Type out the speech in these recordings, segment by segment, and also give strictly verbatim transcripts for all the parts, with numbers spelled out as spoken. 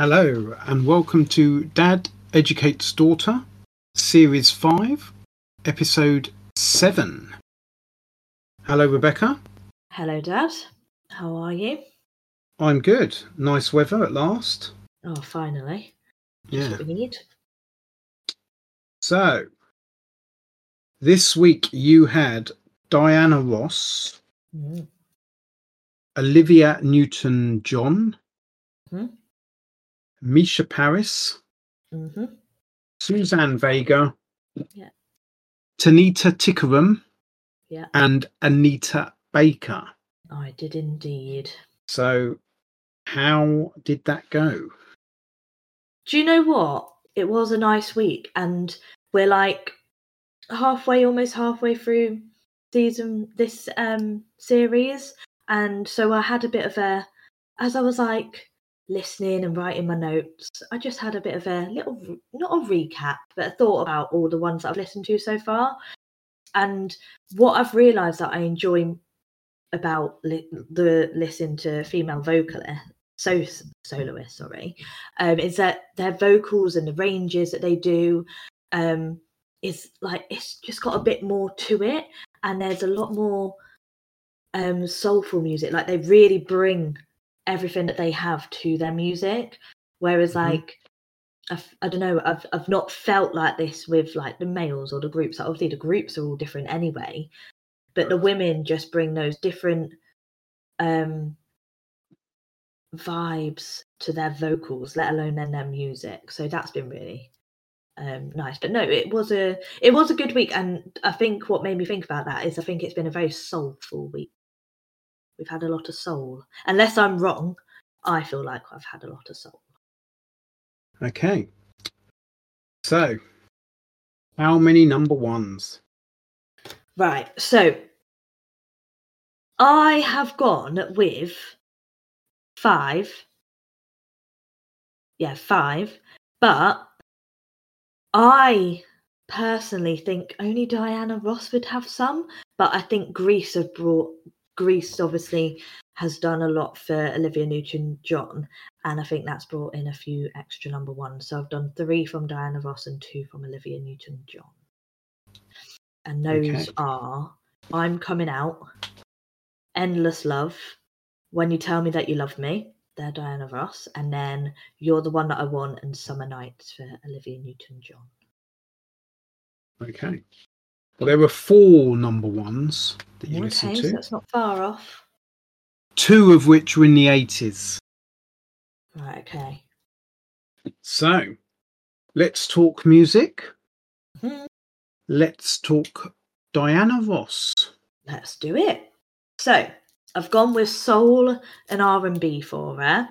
Hello and welcome to Dad Educates Daughter, Series five, Episode seven. Hello, Rebecca. Hello, Dad. How are you? I'm good. Nice weather at last. Oh, finally. Just Yeah. what we need. So, this week you had Diana Ross, Mm. Olivia Newton-John, Mm-hmm. Misha Paris, Mm-hmm. Suzanne Vega, Yeah. Tanita Tikaram, Yeah. and Anita Baker. I did indeed. So, how did that go? Do you know what? It was a nice week, and we're like halfway, almost halfway through season this um series, and so I had a bit of a, as I was like listening and writing my notes, I just had a bit of a little, not a recap, but a thought about all the ones that I've listened to so far, and what I've realised that I enjoy about li- the listen to female vocalists, so soloists, sorry, um, is that their vocals and the ranges that they do, um, is like it's just got a bit more to it, and there's a lot more um, soulful music. Like they really bring everything that they have to their music, whereas Mhm. like I've, I don't know, I've I've not felt like this with like the males or the groups. Like, obviously, the groups are all different anyway, but the women just bring those different um vibes to their vocals, let alone then their music. So that's been really um nice. But no, it was a it was a good week, and I think what made me think about that is I think it's been a very soulful week. We've had a lot of soul. Unless I'm wrong, I feel like I've had a lot of soul. Okay. So, how many number ones? Right, so I have gone with five. Yeah, five. But I personally think only Diana Ross would have some. But I think Greece have brought Greece obviously has done a lot for Olivia Newton-John, and I think that's brought in a few extra number ones. So I've done three from Diana Ross and two from Olivia Newton-John. And those Okay. are I'm Coming Out, Endless Love, When You Tell Me That You Love Me, they're Diana Ross, and then You're the One That I Want and Summer Nights for Olivia Newton-John. Okay. Well, there were four number ones that you listened Okay, to, so it's not far off. two of which were in the eighties. Right, okay. So, let's talk music. Mhm. Let's talk Diana Ross. Let's do it. So, I've gone with soul and R and B for her.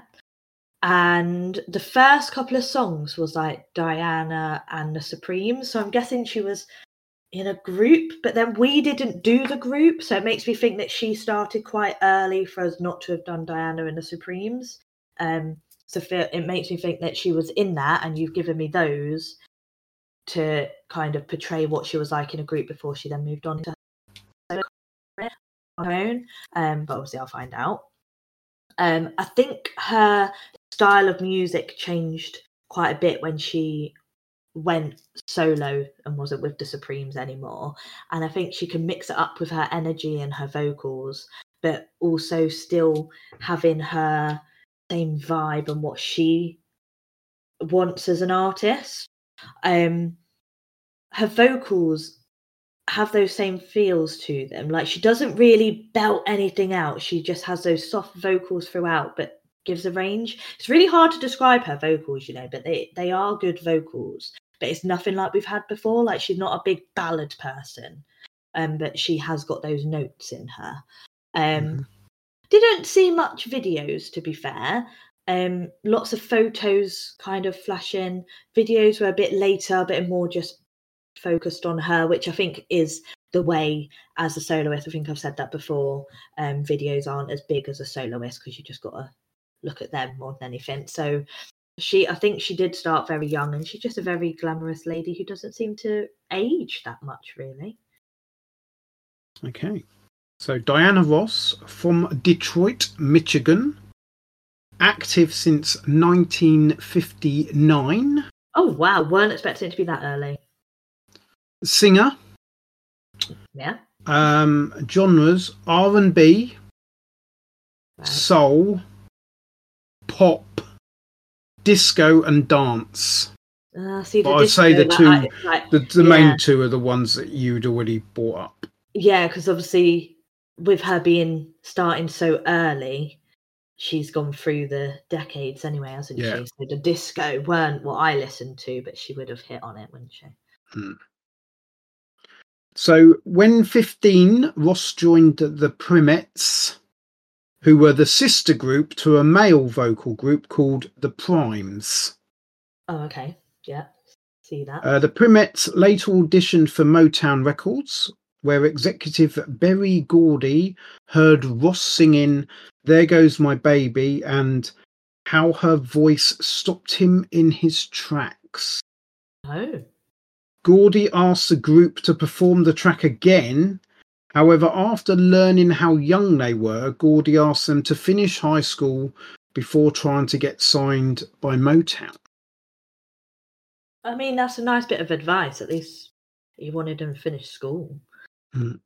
And the first couple of songs was like Diana and the Supremes. So I'm guessing she was in a group, but then we didn't do the group. So it makes me think that she started quite early for us not to have done Diana and the Supremes. Um, so it makes me think that she was in that, and you've given me those to kind of portray what she was like in a group before she then moved on to her own. Um, but obviously I'll find out. Um, I think her style of music changed quite a bit when she went solo and wasn't with the Supremes anymore. And I think she can mix it up with her energy and her vocals, but also still having her same vibe and what she wants as an artist. Um, her vocals have those same feels to them. Like, she doesn't really belt anything out. She just has those soft vocals throughout, but gives a range. It's really hard to describe her vocals, you know, but they, they are good vocals. But it's nothing like we've had before. Like, she's not a big ballad person, um, but she has got those notes in her. Um, Mhm. Didn't see much videos, to be fair. Um, lots of photos kind of flashing. Videos were a bit later, a bit more just focused on her, which I think is the way as a soloist. I think I've said that before. Um, videos aren't as big as a soloist because you just got to look at them more than anything. So she, I think she did start very young, and she's just a very glamorous lady who doesn't seem to age that much, really. Okay. So, Diana Ross from Detroit, Michigan. active since nineteen fifty-nine. Oh wow, weren't expecting it to be that early. Singer. Yeah. Um, genres R and B, Right. soul, pop, disco, and dance. Uh, see, the But I'd say the disco, like, two, I- like, the, the yeah. main two are the ones that you'd already brought up. Yeah, because obviously with her being starting so early, she's gone through the decades anyway, hasn't Yeah. she? So the disco weren't what I listened to, but she would have hit on it, wouldn't she? Hmm. So when fifteen, Ross joined the Primettes, who were the sister group to a male vocal group called the Primes. Oh, okay. Yeah. See that. Uh, the Primettes later auditioned for Motown Records, where executive Berry Gordy heard Ross singing There Goes My Baby and how her voice stopped him in his tracks. Oh. Gordy asked the group to perform the track again. However, after learning how young they were, Gordy asked them to finish high school before trying to get signed by Motown. I mean, that's a nice bit of advice. At least he wanted them to finish school. Mm.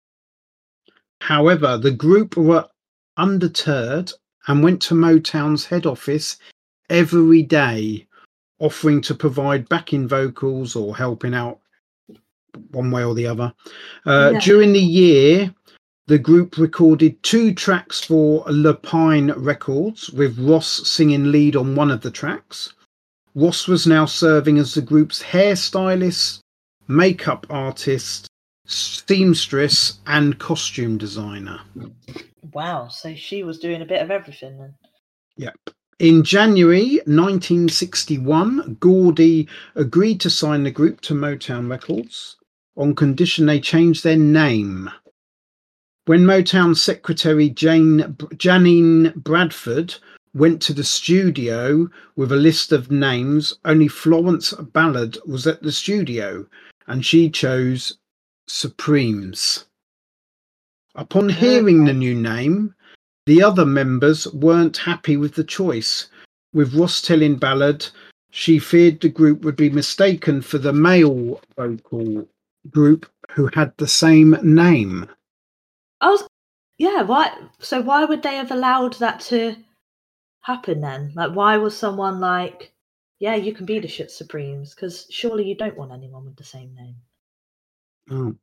However, the group were undeterred and went to Motown's head office every day, offering to provide backing vocals or helping out one way or the other. Uh, Yeah. During the year, the group recorded two tracks for Lupine Records, with Ross singing lead on one of the tracks. Ross was now serving as the group's hairstylist, makeup artist, seamstress, and costume designer. Wow. So she was doing a bit of everything then. Yep. In January nineteen sixty-one, Gordy agreed to sign the group to Motown Records on condition they changed their name. When Motown secretary Jane, Janine Bradford went to the studio with a list of names, only Florence Ballard was at the studio, and she chose Supremes. Upon hearing the new name, the other members weren't happy with the choice, with Ross telling Ballard she feared the group would be mistaken for the male vocal group who had the same name. I was, yeah. Why? So why would they have allowed that to happen then? Like, why was someone like, yeah, you can be the Shit Supremes? Because surely you don't want anyone with the same name. Oh.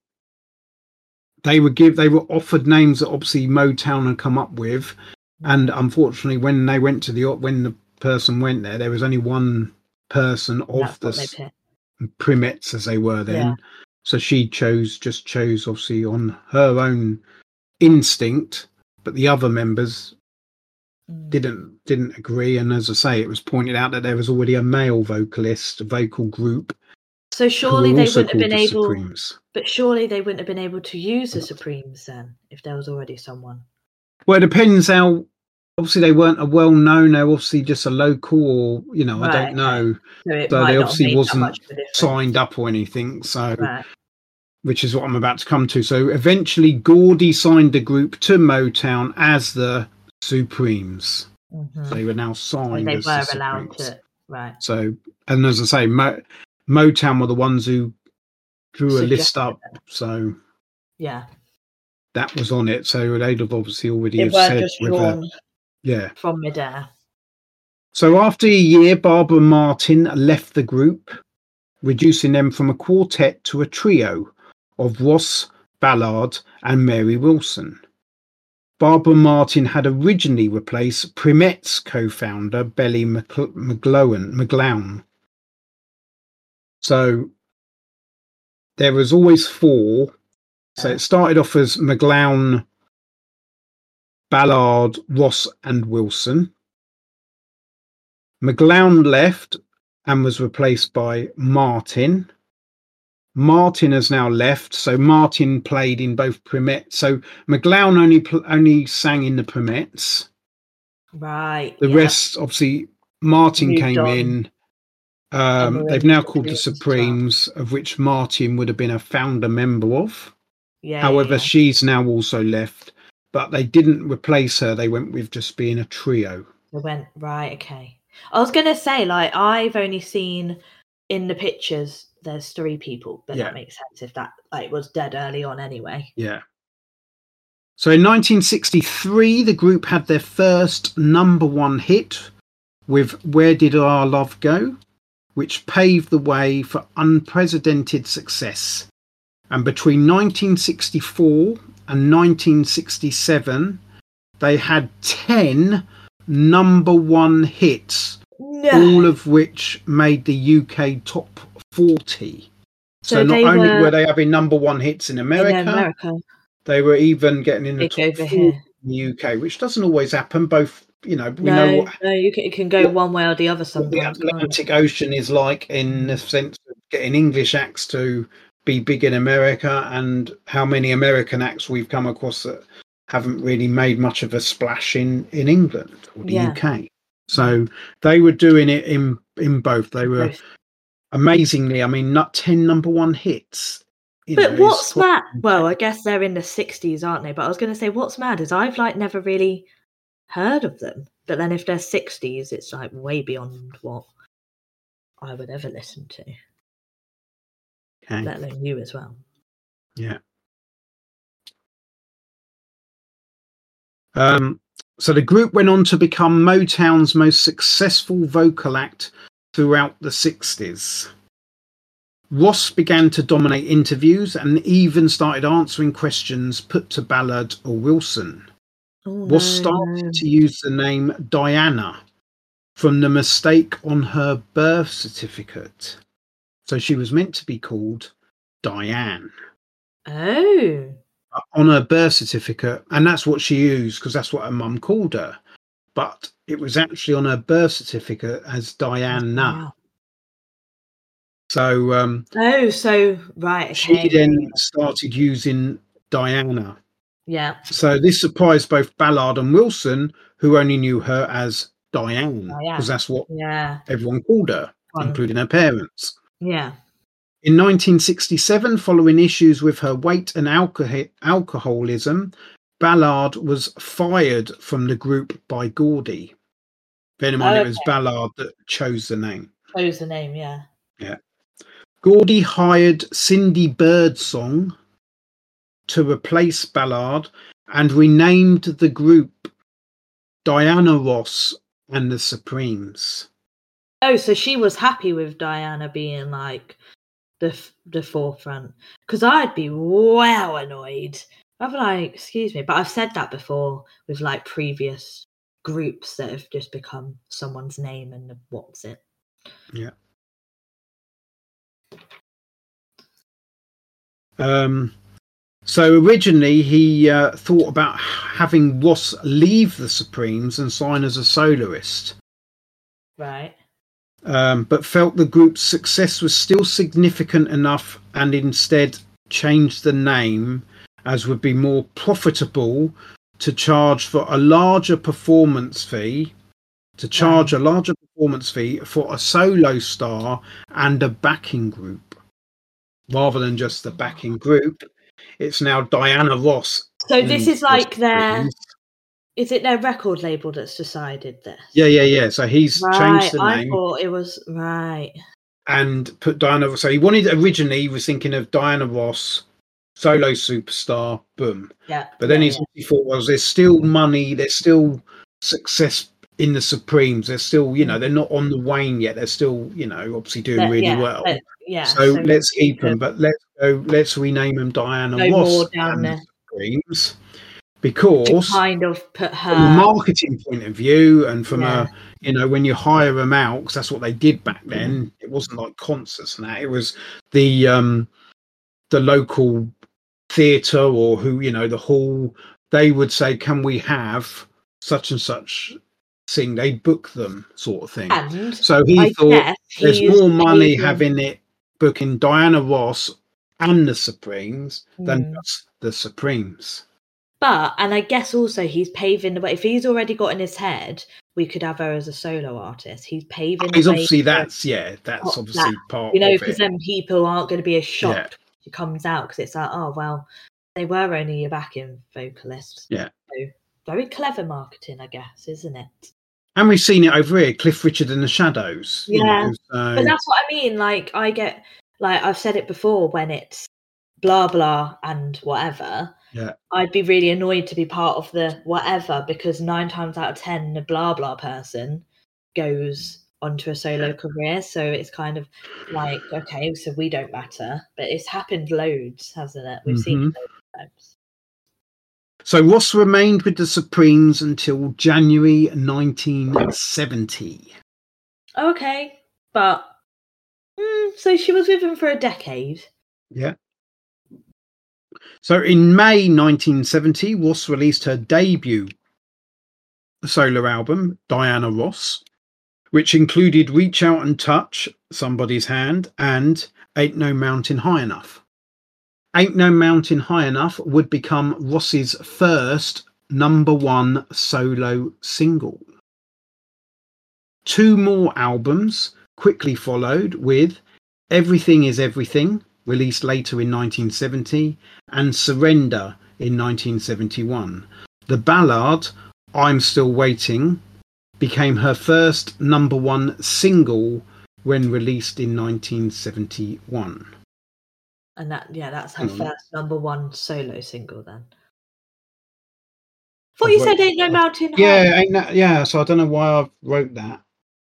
They were give they were offered names that obviously Motown had come up with, and unfortunately, when they went to the when the person went there, there was only one person of the Primettes, as they were then. Yeah. So she chose just chose obviously on her own instinct, but the other members mm. didn't didn't agree. And as I say, it was pointed out that there was already a male vocalist, a vocal group. So surely they wouldn't have been able, Supremes. But surely they wouldn't have been able to use the Supremes then, if there was already someone. Well, it depends how. Obviously, they weren't a well-known. They're obviously just a local, or you know, right, I don't know. Okay. So, so they obviously wasn't signed up or anything. So, right. Which is what I'm about to come to. So, eventually, Gordy signed the group to Motown as the Supremes. Mm-hmm. They were now signed. So they as were the allowed Supremes. to, right? So, and as I say, Mo- Motown were the ones who drew a list up. It. So, yeah, that was on it. So they'd have obviously already it have weren't said just with drawn a, yeah from midair. So after a year, Barbara Martin left the group, reducing them from a quartet to a trio of Ross, Ballard, and Mary Wilson. Barbara Martin had originally replaced Primette's co-founder Belly McGlowan. McGlown. So there was always four. So it started off as McGlown, Ballard, Ross, and Wilson. McGlown left and was replaced by Martin. Martin has now left, so Martin played in both Primettes. So McGlown only only sang in the Primettes. Right. The yeah. rest, obviously, Martin Moved came on. in. Um, they've now called the Supremes, well. Of which Martin would have been a founder member of. Yeah. However, yeah, yeah. she's now also left, but they didn't replace her. They went with just being a trio. They went, right, okay. I was going to say, like, I've only seen in the pictures there's three people, but Yeah. that makes sense if that like was dead early on anyway. Yeah. So in nineteen sixty-three, the group had their first number one hit with Where Did Our Love Go?, which paved the way for unprecedented success. And between nineteen sixty-four and nineteen sixty-seven, they had ten number one hits, No. all of which made the U K top forty. So, So not they only were were they having number one hits in America, in America, they were even getting in the big top over four here. in the U K, which doesn't always happen. Both, you know, we No, know what, no, you can, it can go what- one way or the other what the sometimes. can't it? Atlantic Ocean is like, in the sense of getting English acts to be big in America, and how many American acts we've come across that haven't really made much of a splash in, in England or the Yeah. U K. So they were doing it in in both. They were Both. amazingly, I mean, not ten number one hits. You But know, what's is quite mad? Well, I guess they're in the sixties, aren't they? But I was going to say, what's mad is I've like never really heard of them. But then if they're sixties, it's like way beyond what I would ever listen to, okay. let alone you as well. Yeah. Um, so the group went on to become Motown's most successful vocal act throughout the sixties. Ross began to dominate interviews and even started answering questions put to Ballard or Wilson. Oh, Ross no, started no. to use the name Diana from the mistake on her birth certificate. So she was meant to be called Diane Oh, on her birth certificate, and that's what she used because that's what her mum called her. But it was actually on her birth certificate as Diana. wow. So um, Oh, so right. Okay. she then started using Diana. Yeah. So this surprised both Ballard and Wilson, who only knew her as Diane, because Diane. that's what Yeah. everyone called her, Fun. including her parents. Yeah. In nineteen sixty-seven, following issues with her weight and alcohol- alcoholism, Ballard was fired from the group by Gordy. Bear in mind, Oh, it was Ballard that chose the name. chose the name, yeah. Yeah. Gordy hired Cindy Birdsong to replace Ballard and renamed the group Diana Ross and the Supremes. Oh, so she was happy with Diana being like the f- the forefront, because I'd be well annoyed. I'd be like, excuse me, but I've said that before with like previous groups that have just become someone's name and the what's it. Yeah. Um. So originally he uh, thought about having Ross leave the Supremes and sign as a soloist. Right. Um, but felt the group's success was still significant enough and instead changed the name as would be more profitable to charge for a larger performance fee, to charge Right. a larger performance fee for a solo star and a backing group. Rather than just the backing group, it's now Diana Ross. So this and is like the their, Supremes. is it their record label that's decided this? Yeah, yeah, yeah. So he's Right, changed the I name thought it was right. and put Diana. So he wanted originally he was thinking of Diana Ross, solo superstar, boom. Yeah. But then yeah, his he thought was there's still money, there's still success in the Supremes. They're still, you know, they're not on the wane yet. They're still, you know, obviously doing yeah. really yeah, well. but- yeah. so, so let's keep could them, but let's go. Let's rename them Diana go Ross more down and there. the Supremes, to because kind of put from a her. marketing point of view and from Yeah. a, you know, when you hire them out, because that's what they did back then. It wasn't like concerts and that. It was the um the local theatre or who, you know, the hall. They would say, "Can we have such and such thing?" They book them, sort of thing. And So he I thought guess there's he's more money paving- having it booking Diana Ross and the Supremes than Hmm. just the Supremes. But, and I guess also he's paving the way. If he's already got in his head, we could have her as a solo artist. He's paving He's the way. obviously for- that's yeah, that's Oh, obviously that, part You know, of because it. then people aren't going to be as Yeah. shocked when she comes out, because it's like, oh, well, they were only your backing vocalists. Yeah. So, very clever marketing, I guess, isn't it? And we've seen it over here, Cliff Richard and the Shadows. You Yeah, know, so. But that's what I mean. Like, I get, like, I've said it before, when it's blah, blah, and whatever, yeah. I'd be really annoyed to be part of the whatever, because nine times out of ten, the blah, blah person goes onto a solo career. So it's kind of like, okay, so we don't matter. But it's happened loads, hasn't it? We've mm-hmm. seen it loads of times. So Ross remained with the Supremes until January nineteen seventy. Okay, but mm, so she was with him for a decade. Yeah. So in May nineteen seventy, Ross released her debut solo album, Diana Ross, which included Reach Out and Touch Somebody's Hand and Ain't No Mountain High Enough. Ain't No Mountain High Enough would become Ross's first number one solo single. Two more albums quickly followed, with Everything Is Everything, released later in nineteen seventy, and Surrender in nineteen seventy-one. The ballad, I'm Still Waiting, became her first number one single when released in nineteen seventy-one. And that, yeah, that's her mm. first number one solo single then. I thought you said Ain't No Mountain High. Yeah, ain't that, yeah, so I don't know why I wrote that.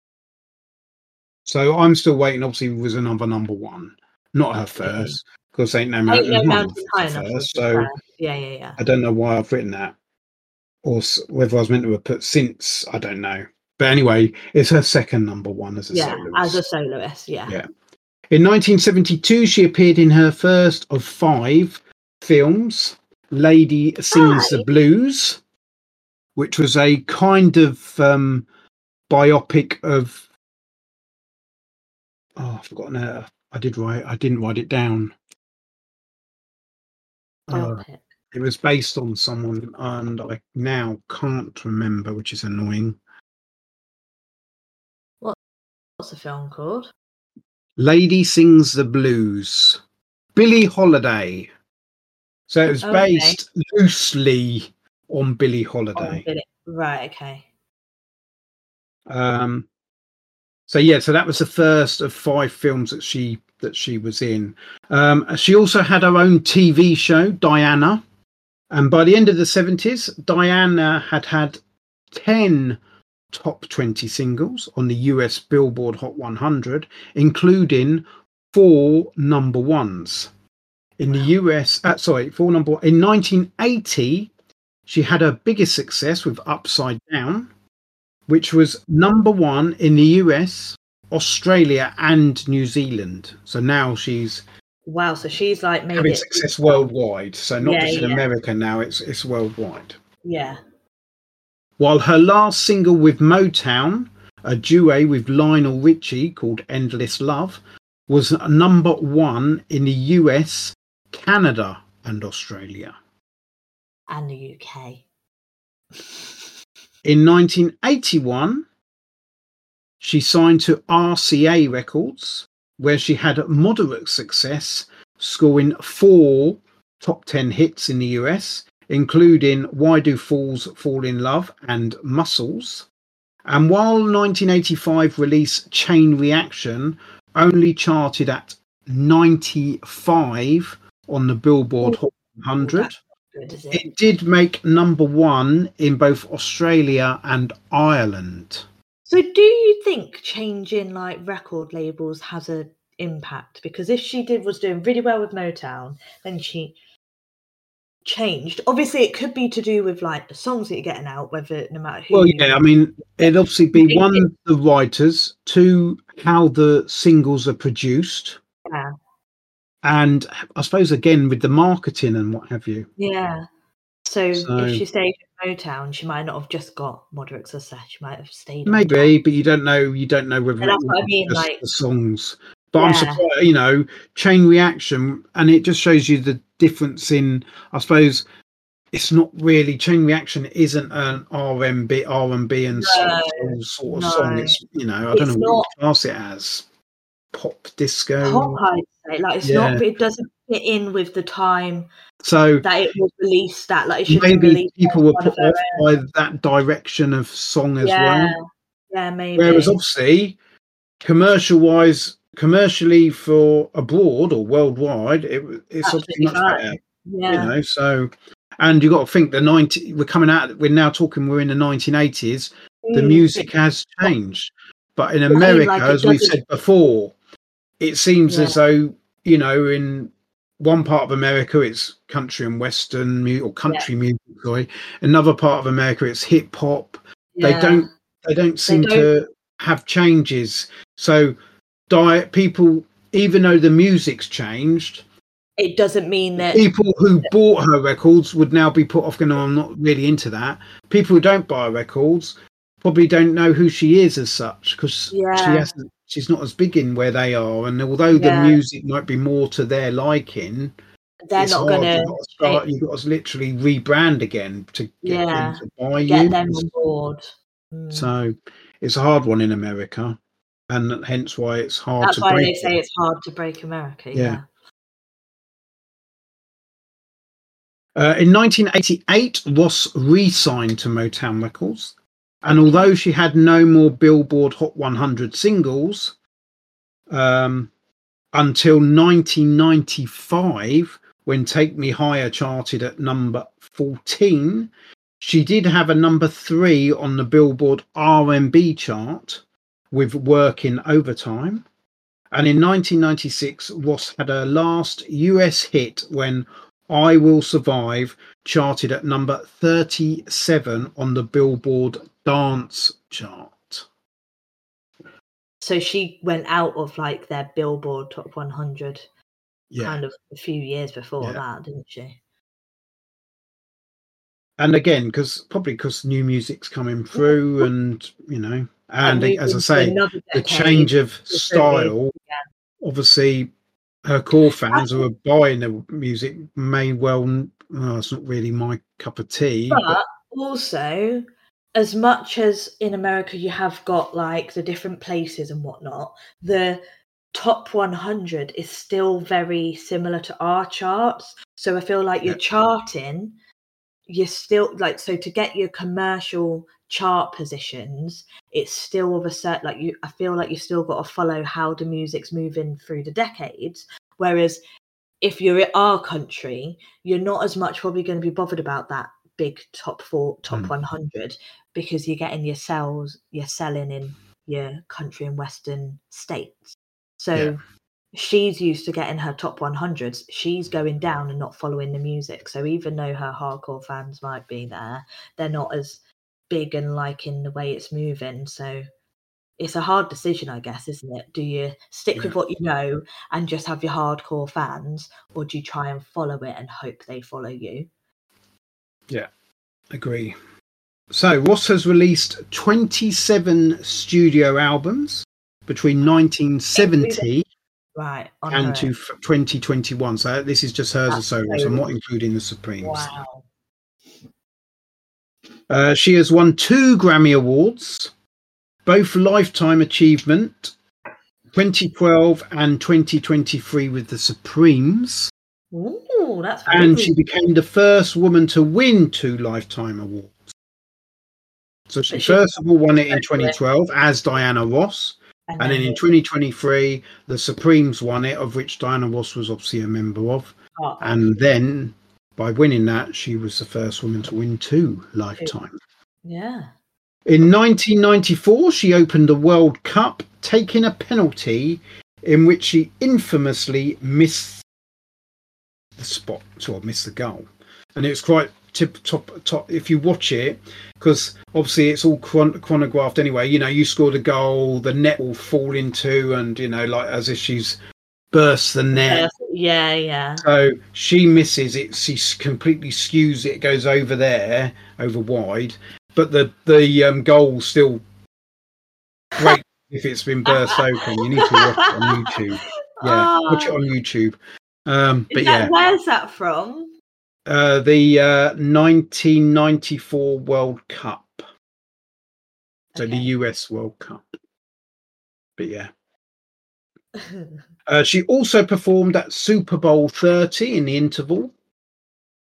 So I'm Still Waiting obviously was another number one. Not her first, because Ain't No Mountain, Ain't no High, mountain high enough. First, so yeah, yeah, yeah. I don't know why I've written that. Or whether I was meant to have put Since, I don't know. But anyway, it's her second number one as a yeah, soloist. as a soloist, yeah. Yeah. In nineteen seventy-two, she appeared in her first of five films, Lady Sings Hi. the Blues, which was a kind of um, biopic of. Oh, I've forgotten her. I did write. I didn't write it down. Uh, it was based on someone, and I now can't remember, which is annoying. What, what's the film called? Lady Sings the Blues. Billie Holiday. So it was okay. based loosely on Billie Holiday. On Billie. Right. Okay. Um. So yeah, so that was the first of five films that she that she was in. Um, she also had her own T V show, Diana, and by the end of the seventies, Diana had had ten top twenty singles on the U S Billboard Hot one hundred, including four number ones. In the U S, uh, sorry, four number one. In nineteen eighty, she had her biggest success with Upside Down, which was number one in the U S, Australia, and New Zealand. So now she's wow. So she's like made having it success worldwide. So not yeah, just in yeah. America now; it's it's worldwide. Yeah. While her last single with Motown, a duet with Lionel Richie called "Endless Love," was number one in the U S, Canada, and Australia, and the U K. In nineteen eighty-one, she signed to R C A Records, where she had moderate success, scoring four top ten hits in the U S, including Why Do Fools Fall in Love and Muscles. And while nineteen eighty-five release Chain Reaction only charted at ninety-five on the Billboard Hot one hundred, Good, it? it did make number one in both Australia and Ireland. So do you think changing like record labels has an impact? Because if she did was doing really well with Motown, then she changed. Obviously it could be to do with like the songs that you're getting out, whether no matter who. Well, yeah, I mean, it'd obviously be one, the writers, two, how the singles are produced. Yeah. And I suppose, again, with the marketing and what have you. Yeah. So, So- if she stayed in Motown, she might not have just got moderate success. She might have stayed. on Maybe, but you don't know. You don't know whether And that's it what I was mean, just like- the songs. But I'm Yeah. surprised, you know, Chain Reaction, and it just shows you the difference in. I suppose it's not really Chain Reaction isn't an R and B, R and B and soul No, sort of no. song. It's you know, I It's don't know not- what you class it as. Pop disco. Pop, I'd say. Like it's Yeah. not. It doesn't fit in with the time So that it was released. That like it should be maybe released. people were on put one of off by that direction of song as yeah. well. Yeah, maybe. Whereas obviously, commercial wise, commercially for abroad or worldwide, it, it's obviously Absolutely much fine. better. Yeah. You know, so and you got to think the ninety. We're coming out. We're now talking. We're in the nineteen eighties. The Mm. music has changed, but in I mean, America, like, it as we've doesn't- said before, it seems Yeah. as though, you know, in one part of America it's country and western mu- or country music. Sorry, another part of America it's hip hop. They Yeah. don't. They don't seem don't- to have changes. So, diet people, even though the music's changed, It doesn't mean that. people who bought her records would now be put off. Going, "Oh, I'm not really into that." People who don't buy her records probably don't know who she is as such because she Yeah. hasn't. She's not as big in where they are, and although the Yeah. music might be more to their liking, They're it's not hard. gonna You've got to start. You've got to literally rebrand again to get Yeah. them to buy get you. them on board. Mm. So it's a hard one in America, and hence why it's hard That's to why break they it. say it's hard to break America. Yeah. Yeah. Uh, in nineteen eighty-eight, Ross re-signed to Motown Records, and although she had no more Billboard Hot one hundred singles um, until nineteen ninety-five, when Take Me Higher charted at number fourteen, she did have a number three on the Billboard R and B chart with Working Overtime. And in nineteen ninety-six, Ross had her last U S hit when I Will Survive charted at number thirty-seven on the Billboard Dance chart. So she went out of like their Billboard Top one hundred Yeah. kind of a few years before Yeah. that, didn't she? And again, because probably because new music's coming through, and you know, and moved as I into say, another the decade, change of different style, yeah. obviously, her core fans who are buying the music may well. Oh, it's not really my cup of tea. But, But also, as much as in America you have got like the different places and whatnot, the top one hundred is still very similar to our charts. So I feel like you're Yeah. charting, you're still like, so to get your commercial chart positions, it's still of a set, like you, I feel like you've still got to follow how the music's moving through the decades. Whereas if you're in our country, you're not as much probably going to be bothered about that big top four, top Mm. one hundred, because you're getting your sales, you're selling in your country and western states. So Yeah. she's used to getting her top one hundreds. She's going down and not following the music. So even though her hardcore fans might be there, they're not as big and liking the way it's moving. So it's a hard decision, I guess, isn't it? Do you stick Yeah. with what you know and just have your hardcore fans, or do you try and follow it and hope they follow you? Yeah, agree. So Ross has released twenty-seven studio albums between nineteen seventy Right. On and her to end. f- twenty twenty-one. So this is just hers as That's solo. So I'm so- not including the Supremes. Wow. Uh, she has won two Grammy Awards, both Lifetime Achievement, twenty twelve and twenty twenty-three with the Supremes. Ooh, that's And very- she became the first woman to win two Lifetime Awards. So she But she- first of all won it in twenty twelve as Diana Ross. and And then in then twenty twenty-three, the Supremes won it, of which Diana Ross was obviously a member of. oh, And then by winning that, she was the first woman to win two Lifetime. yeah. In nineteen ninety-four, she opened the World Cup, taking a penalty in which she infamously missed the spot, or missed the goal. And it was quite tip top top if you watch it, because obviously it's all chron- chronographed anyway. You know, you scored a goal, the net will fall into, and you know, like as if she's burst the net. Yeah, yeah. So she misses it. She completely skews it. It goes over there, over wide. But the the um, goal still great if it's been burst open. You need to watch it on YouTube. Yeah, watch it on YouTube. Um, but Is that, yeah, where's that from? uh, the uh, nineteen ninety-four World Cup. So the Okay. U S World Cup. But yeah. Uh, she also performed at Super Bowl thirty in the interval.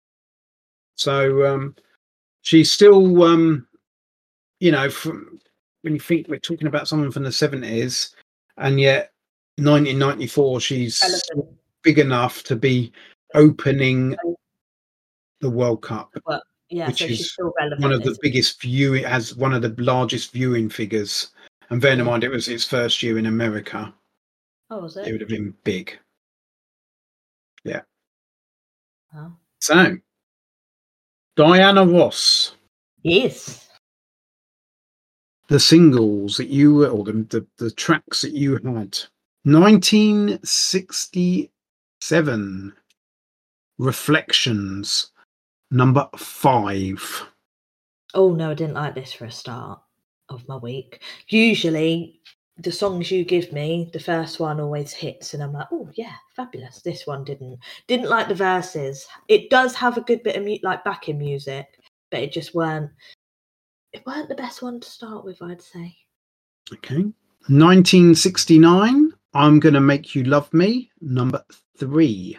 So um, she's still, um, you know, from when you think we're talking about someone from the seventies, and yet nineteen ninety-four, she's Relevant. big enough to be opening the World Cup, Well, yeah, which so she's is still relevant. one of the isn't biggest viewing, as one of the largest viewing figures. And bear in Yeah. mind, it was its first year in America. she? Oh, was It it? would have been big. Yeah. Oh. So, Diana Ross, Yes. the singles that you were, or the, the, the tracks that you had. nineteen sixty-seven, Reflections, number five. Oh no, I didn't like this for a start of my week. Usually, the songs you give me, the first one always hits, and I'm like, oh yeah, fabulous. This one didn't. Didn't like the verses. It does have a good bit of mu- like backing music, but it just weren't. It weren't the best one to start with, I'd say. Okay. nineteen sixty-nine, I'm Gonna Make You Love Me, number three.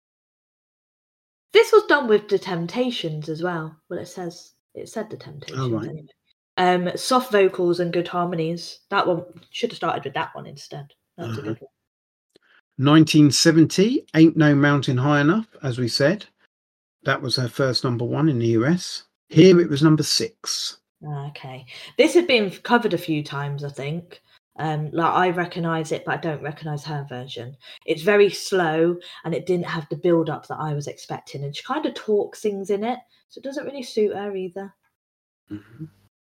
This was done with the Temptations as well. Well, it says it said the Temptations Oh, right. anyway. Um, soft vocals and good harmonies. That one should have started with that one instead. That's Uh-huh. a good one. nineteen seventy, Ain't No Mountain High Enough, as we said. That was her first number one in the U S. Here it was number six. Okay, this had been covered a few times, I think. Um, like I recognise it, but I don't recognise her version. It's very slow, and it didn't have the build up that I was expecting. And she kind of talks things in it, so it doesn't really suit her either. Mm-hmm.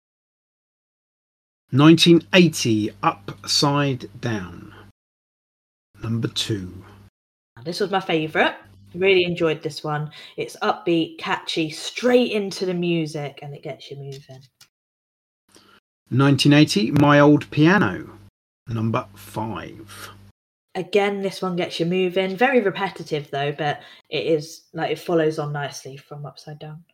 nineteen eighty, Upside Down, number two. This was my favourite. Really enjoyed this one. It's upbeat, catchy, straight into the music, and it gets you moving. nineteen eighty, My Old Piano, number five. Again, this one gets you moving. Very repetitive though, but it is like it follows on nicely from Upside Down.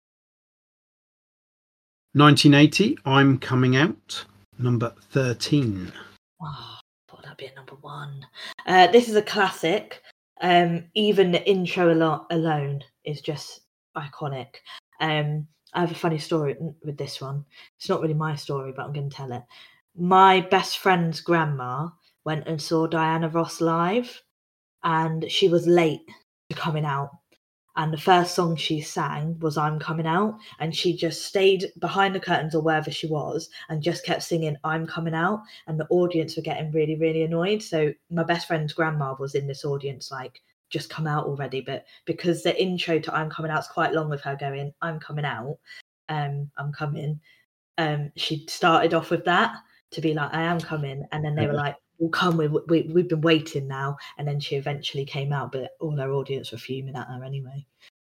nineteen eighty, I'm Coming Out, number thirteen. Oh, I thought that'd be a number one. Uh, this is a classic. Um, even the intro a lot alone is just iconic. Um, I have a funny story with this one. It's not really my story, but I'm going to tell it. My best friend's grandma went and saw Diana Ross live, and she was late to coming out. And the first song she sang was I'm Coming Out. And she just stayed behind the curtains or wherever she was and just kept singing I'm Coming Out. And the audience were getting really, really annoyed. So my best friend's grandma was in this audience, like, just come out already. But because the intro to I'm Coming Out is quite long with her going, I'm coming out, um, I'm coming. Um, she started off with that to be like, I am coming. And then they were like, we'll come, we, we, we've been waiting now. And then she eventually came out, but all her audience were fuming at her anyway.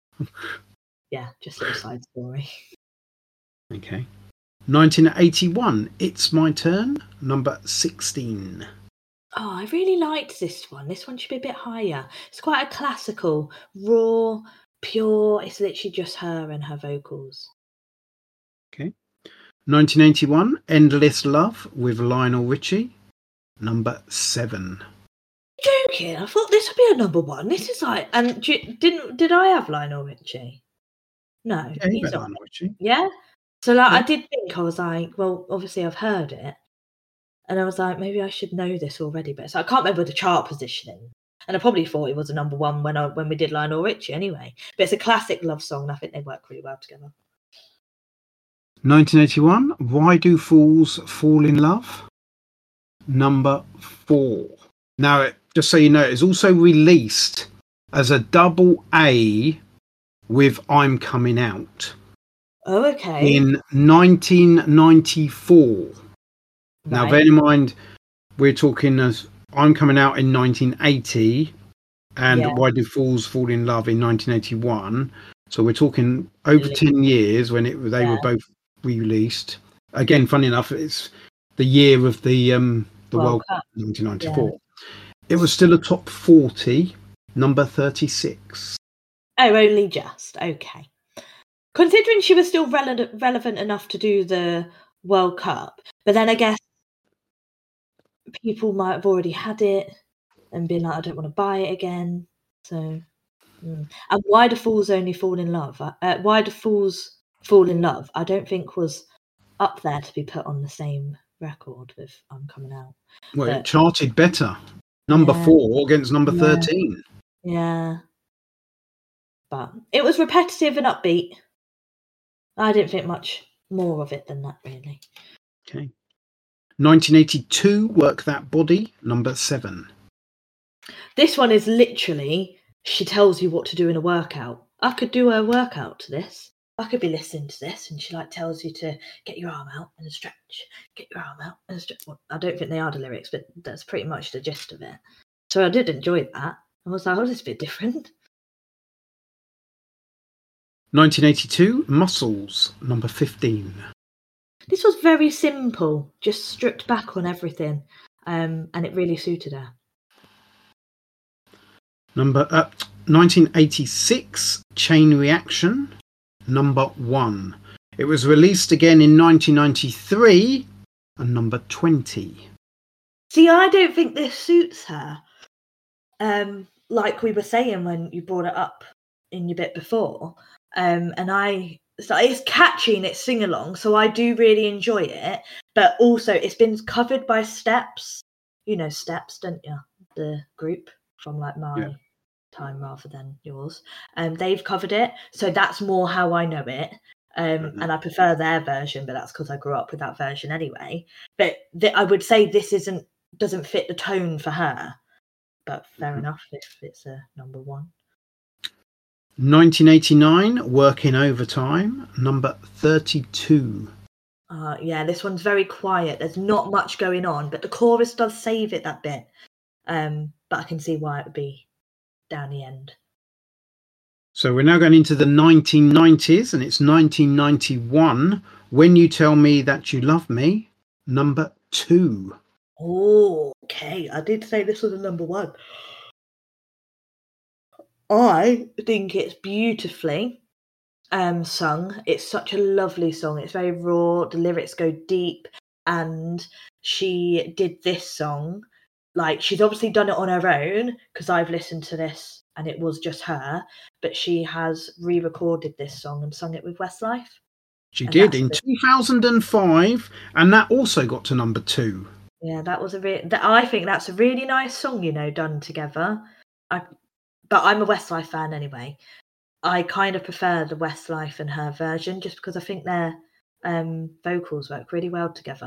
Yeah, just a little side story. Okay. nineteen eighty-one, It's My Turn, number sixteen. Oh, I really liked this one. This one should be a bit higher. It's quite a classical, raw, pure. It's literally just her and her vocals. Okay. nineteen eighty-one, Endless Love with Lionel Richie, number seven. Joking? I thought this would be a number one. This is like, and didn't did I have Lionel Richie? No, Yeah, he's not. Lionel Richie. Yeah. So like, Yeah. I did think I was like, well, obviously I've heard it, and I was like, maybe I should know this already. But so I can't remember the chart positioning, and I probably thought it was a number one when I when we did Lionel Richie anyway. But it's a classic love song, and I think they work really well together. nineteen eighty-one, Why Do Fools Fall in Love, number four. Now, just so you know, it's also released as a double A with I'm Coming Out. Oh, okay. In nineteen ninety-four. Right. Now, bear in mind, we're talking as I'm Coming Out in nineteen eighty and yeah. Why Do Fools Fall in Love in nineteen eighty-one. So we're talking over really? ten years when it they yeah. were both released. Again, funny enough, it's the year of the um, the World, World Cup, nineteen ninety-four. Yeah. It was still a top forty, number thirty-six. Oh, only just. Okay. Considering she was still relevant, relevant enough to do the World Cup, but then I guess people might have already had it and been like, I don't want to buy it again. So, mm. And Why Do Fools Only Fall in Love? Uh, Why Do Fools Fall in Love? I don't think was up there to be put on the same record with I'm Coming Out. Well, But, it charted better. Number yeah, four against number yeah, thirteen. yeah. But it was repetitive and upbeat. I didn't think much more of it than that, really. Okay. nineteen eighty-two, Work That Body, number seven. This one is literally, she tells you what to do in a workout. I could do a workout to this. I could be listening to this, and she like tells you to get your arm out and stretch, get your arm out and stretch. Well, I don't think they are the lyrics, but that's pretty much the gist of it. So I did enjoy that. I was like, oh, this is a bit different. nineteen eighty-two, Muscles, number fifteen. This was very simple, just stripped back on everything, um, and it really suited her. Number uh, nineteen eighty-six, Chain Reaction, number one. It was released again in nineteen ninety-three, and number twenty. See, I don't think this suits her. Um, like we were saying when you brought it up in your bit before, um, and I, so it's catchy and it's sing along, so I do really enjoy it. But also, it's been covered by Steps. You know Steps, don't you? The group from like my yeah. time rather than yours. Um, they've covered it, so that's more how I know it. Um, mm-hmm. And I prefer their version, but that's because I grew up with that version anyway. But th- I would say this isn't doesn't fit the tone for her. But fair mm-hmm. enough if it's a number one. nineteen eighty-nine, Working Overtime, number thirty-two. Uh, yeah, this one's very quiet. There's not much going on, but the chorus does save it that bit. Um, but I can see why it would be down the end. So we're now going into the nineteen nineties, and it's nineteen ninety-one, When You Tell Me That You Love Me, number two. Oh, okay. I did say this was a number one. I think it's beautifully um, sung. It's such a lovely song. It's very raw. The lyrics go deep. And she did this song. Like, she's obviously done it on her own, because I've listened to this and it was just her. But she has re-recorded this song and sung it with Westlife. She and did in the... two thousand five. And that also got to number two. Yeah, that was a re- that I think that's a really nice song, you know, done together. I, but I'm a Westlife fan anyway. I kind of prefer the Westlife and her version just because I think their um, vocals work really well together.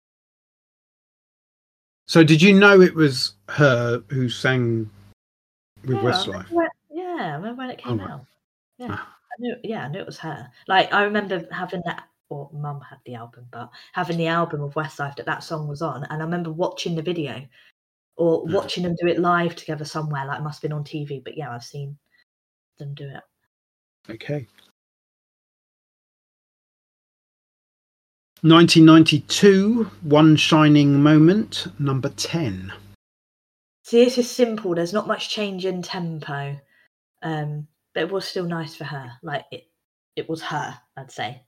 So, did you know it was her who sang with yeah, Westlife? I when, yeah, I remember when it came oh, out. Yeah, ah. I knew. Yeah, I knew it was her. Like I remember having that. Or Mum had the album, but having the album of Westlife that that song was on, and I remember watching the video or watching them do it live together somewhere. Like it must have been on T V, but yeah, I've seen them do it. Okay. nineteen ninety-two, One Shining Moment, number ten. See, this is simple. There's not much change in tempo, um, but it was still nice for her. Like it, it was her, I'd say.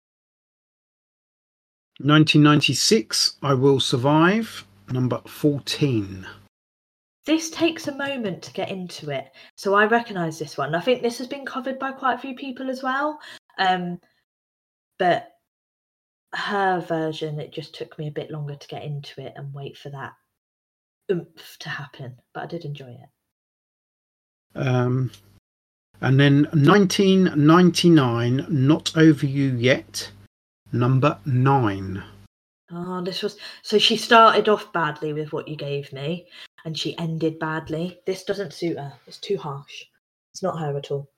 nineteen ninety-six, I Will Survive, number fourteen. This takes a moment to get into it, so I recognise this one. I think this has been covered by quite a few people as well, um, but her version, it just took me a bit longer to get into it and wait for that oomph to happen, but I did enjoy it. Um, and then nineteen ninety-nine, Not Over You Yet, number nine. Oh, this was so she started off badly with What You Gave Me, and she ended badly. This doesn't suit her. It's too harsh. It's not her at all.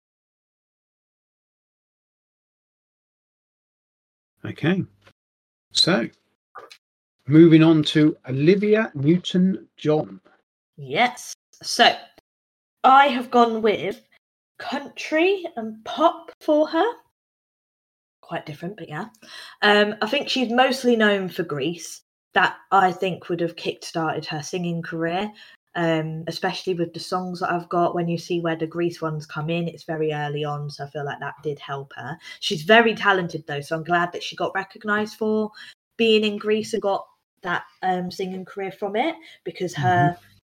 Okay. So, moving on to Olivia Newton-John. Yes. So, I have gone with country and pop for her. Quite different, but yeah. Um, I think she's mostly known for Grease. That I think would have kick-started her singing career, um, especially with the songs that I've got. When you see where the Grease ones come in, it's very early on, so I feel like that did help her. She's very talented, though, so I'm glad that she got recognised for being in Grease and got that um, singing career from it, because her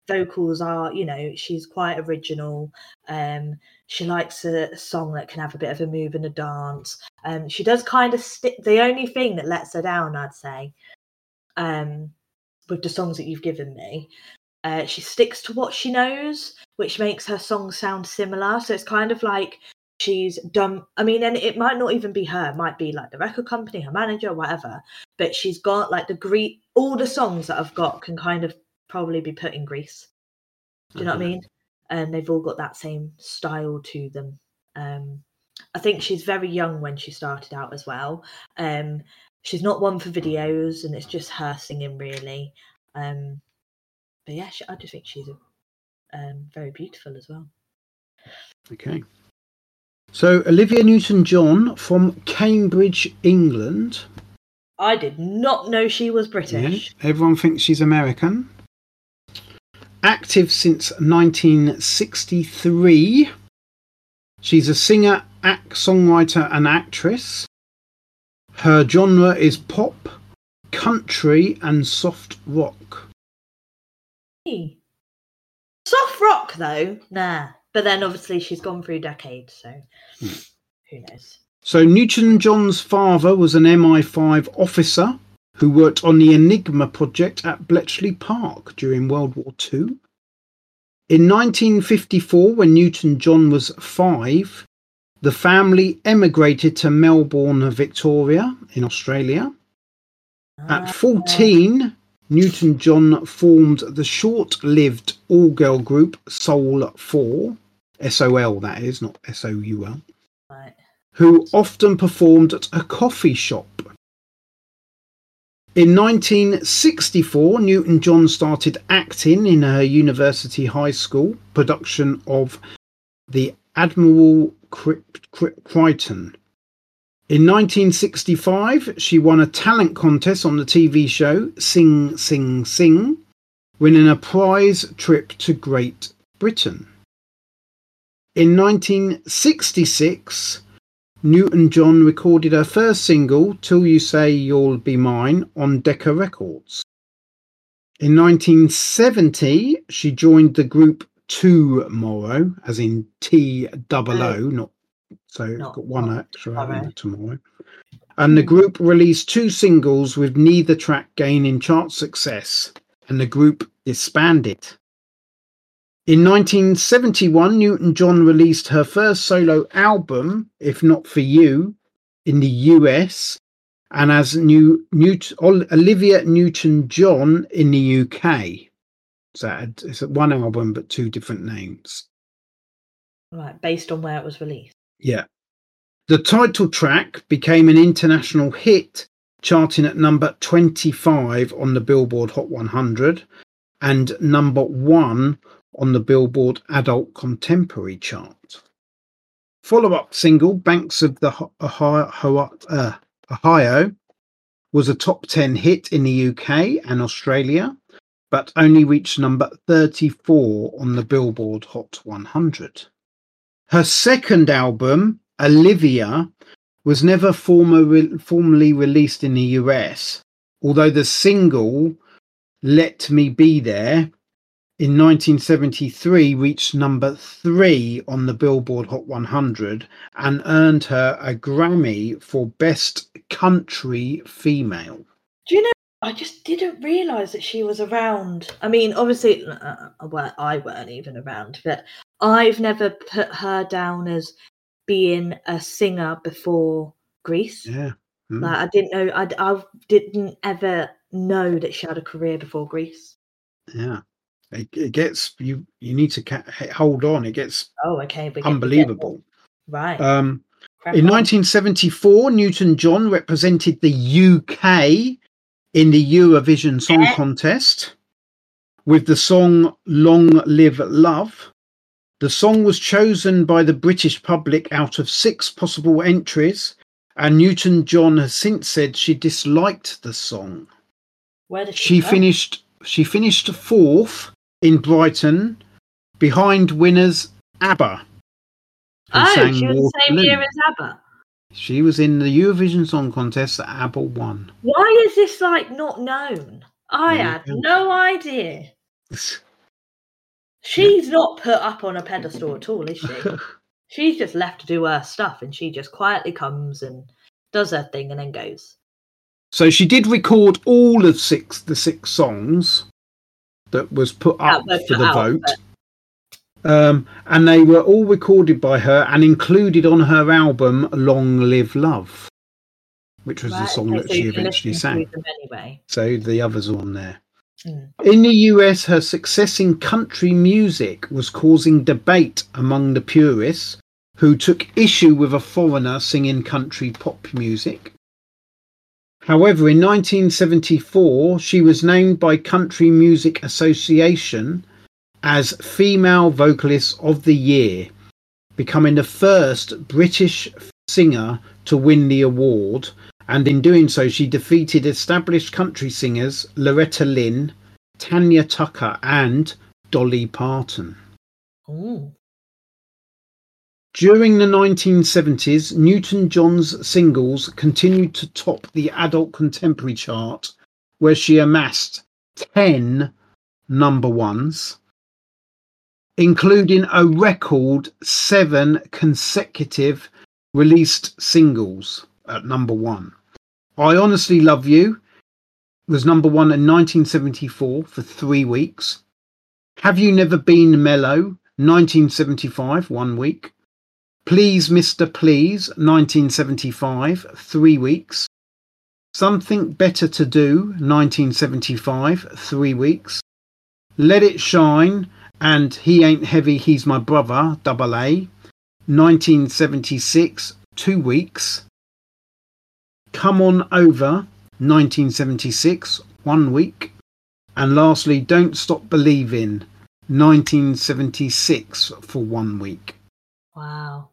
vocals are, you know, she's quite original. Um, she likes a, a song that can have a bit of a move and a dance. Um, she does kind of stick. The only thing that lets her down, I'd say, um, with the songs that you've given me, uh, she sticks to what she knows, which makes her songs sound similar. So it's kind of like she's done. I mean, and it might not even be her. It might be like the record company, her manager, whatever. But she's got like the Greek. All the songs that I've got can kind of probably be put in Greece. Do you know uh-huh. what I mean? And they've all got that same style to them. Um, I think she's very young when she started out as well. Um, she's not one for videos, and it's just her singing really. Um, but yeah, she, I just think she's a, um, very beautiful as well. Okay. So Olivia Newton-John from Cambridge, England. I did not know she was British. Yeah, everyone thinks she's American. Active since nineteen sixty-three. She's a singer, act, songwriter and actress. Her genre is pop, country and soft rock. Hey. Soft rock though? Nah. But then obviously she's gone through decades, so hmm. who knows? So Newton-John's father was an M I five officer who worked on the Enigma project at Bletchley Park during World War Two. In nineteen fifty-four, when Newton-John was five, the family emigrated to Melbourne, Victoria, in Australia. Ah. At fourteen, Newton-John formed the short-lived all-girl group Soul four, S O L that is, not S O U L, right. who often performed at a coffee shop. In nineteen sixty-four, Newton-John started acting in her university high school production of The Admiral Crichton. In nineteen sixty-five, she won a talent contest on the T V show Sing, Sing, Sing, winning a prize trip to Great Britain. In nineteen sixty-six, Newton-John recorded her first single, Till You Say You'll Be Mine, on Decca Records. In nineteen seventy, she joined the group Tomorrow, as in T O O, not so it's got one extra in Tomorrow. And the group released two singles with neither track gaining chart success, and the group disbanded. In nineteen seventy-one, Newton-John released her first solo album, If Not For You, in the U S, and as New, Newt, Olivia Newton-John in the U K. So it's one album, but two different names. Right, based on where it was released. Yeah. The title track became an international hit, charting at number twenty-five on the Billboard Hot one hundred and number one on the Billboard Adult Contemporary chart. Follow-up single, Banks of the Ohio, uh, Ohio, was a top ten hit in the U K and Australia, but only reached number thirty-four on the Billboard Hot one hundred. Her second album, Olivia, was never former, formally released in the U S, although the single Let Me Be There in nineteen seventy-three reached number three on the Billboard Hot one hundred and earned her a Grammy for Best Country Female. Do you know, I just didn't realise that she was around. I mean, obviously, uh, well, I weren't even around, but I've never put her down as being a singer before Grease. Yeah. Mm. Like, I didn't know, I, I didn't ever know that she had a career before Grease. Yeah. It, it gets you. You need to ca- hold on. It gets oh, okay, unbelievable. Right. Um, in on. nineteen seventy-four, Newton-John represented the U K in the Eurovision Song yeah. Contest with the song "Long Live Love." The song was chosen by the British public out of six possible entries, and Newton-John has since said she disliked the song. Where did she, she go? finished? She finished fourth in Brighton, behind winners ABBA. Oh, she was the same year as ABBA. She was in the Eurovision Song Contest that ABBA won. Why is this like not known? I yeah, had yeah. no idea. She's yeah. not put up on a pedestal at all, is she? She's just left to do her stuff, and she just quietly comes and does her thing and then goes. So she did record all of six the six songs that was put up yeah, for the out, vote. But... Um, and they were all recorded by her and included on her album Long Live Love, which was right, the song okay, that so she eventually sang. Anyway. So the others are on there. Mm. In the U S, her success in country music was causing debate among the purists who took issue with a foreigner singing country pop music. However, in nineteen seventy-four, she was named by Country Music Association as Female Vocalist of the Year, becoming the first British singer to win the award. And in doing so, she defeated established country singers Loretta Lynn, Tanya Tucker, and Dolly Parton. Ooh. During the nineteen seventies, Newton-John's singles continued to top the adult contemporary chart, where she amassed ten number ones, including a record seven consecutive released singles at number one. I Honestly Love You was number one in nineteen seventy-four for three weeks. Have You Never Been Mellow, nineteen seventy-five, one week. Please Mister Please, nineteen seventy-five, three weeks. Something Better to Do, nineteen seventy-five, three weeks. Let It Shine and He Ain't Heavy, He's My Brother, double A, nineteen seventy-six, two weeks. Come On Over, nineteen seventy-six, one week. And lastly, Don't Stop Believin', nineteen seventy-six, for one week. Wow.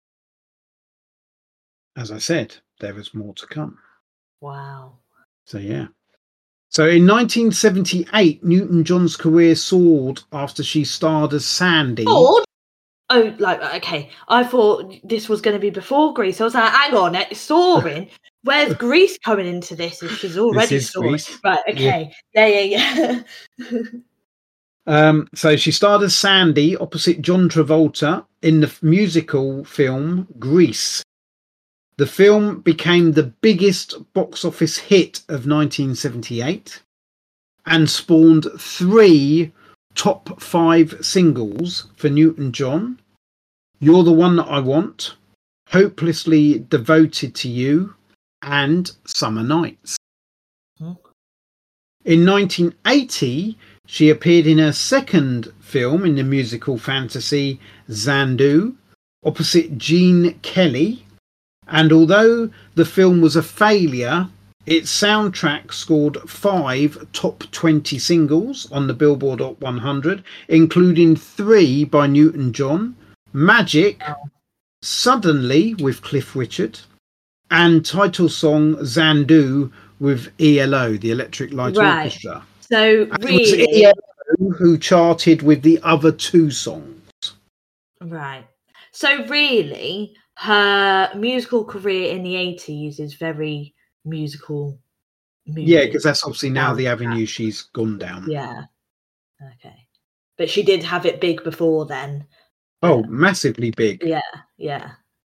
As I said, there is more to come. Wow. So, yeah. So in nineteen seventy-eight, Newton-John's career soared after she starred as Sandy. Soared? Oh, like, okay. I thought this was going to be before Grease. I was like, hang on, it's soaring. Where's Grease coming into this if she's already soaring? Right, okay. Yeah, yeah, yeah. um, so she starred as Sandy opposite John Travolta in the musical film Grease. The film became the biggest box office hit of nineteen seventy-eight and spawned three top five singles for Newton-John: You're the One That I Want, Hopelessly Devoted to You, and Summer Nights. Hmm. In nineteen eighty, she appeared in her second film in the musical fantasy Xanadu opposite Gene Kelly. And although the film was a failure, its soundtrack scored five top twenty singles on the Billboard Hot one hundred, including three by Newton-John, Magic, oh. Suddenly with Cliff Richard, and title song Xanadu with E L O, the Electric Light right. Orchestra. So and really, it was E L O who charted with the other two songs. Right. So really, her musical career in the eighties is very musical. Music. Yeah, because that's obviously now the avenue she's gone down. Yeah. Okay. But she did have it big before then. Oh, yeah. Massively big. Yeah, yeah.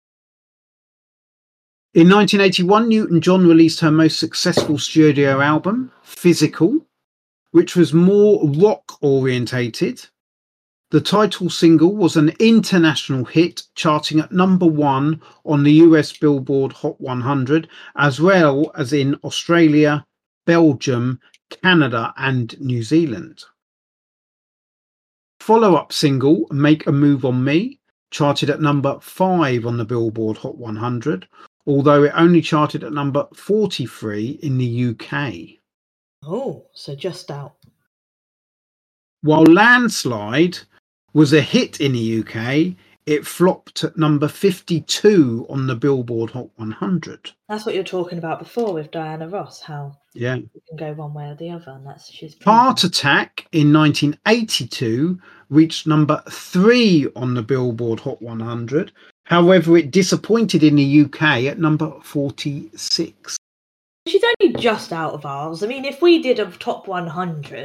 In nineteen eighty-one, Newton-John released her most successful studio album, Physical, which was more rock-orientated. The title single was an international hit, charting at number one on the U S Billboard Hot one hundred, as well as in Australia, Belgium, Canada, and New Zealand. Follow-up single, Make a Move on Me, charted at number five on the Billboard Hot one hundred, although it only charted at number forty-three in the U K. Oh, so just out. While Landslide was a hit in the U K, it flopped at number fifty-two on the Billboard Hot one hundred. That's what you were talking about before with Diana Ross, how yeah. you can go one way or the other, and that's she's Heart Attack in nineteen eighty-two reached number three on the Billboard Hot one hundred. However, it disappointed in the U K at number forty-six. She's only just out of ours. I mean, if we did a top one hundred,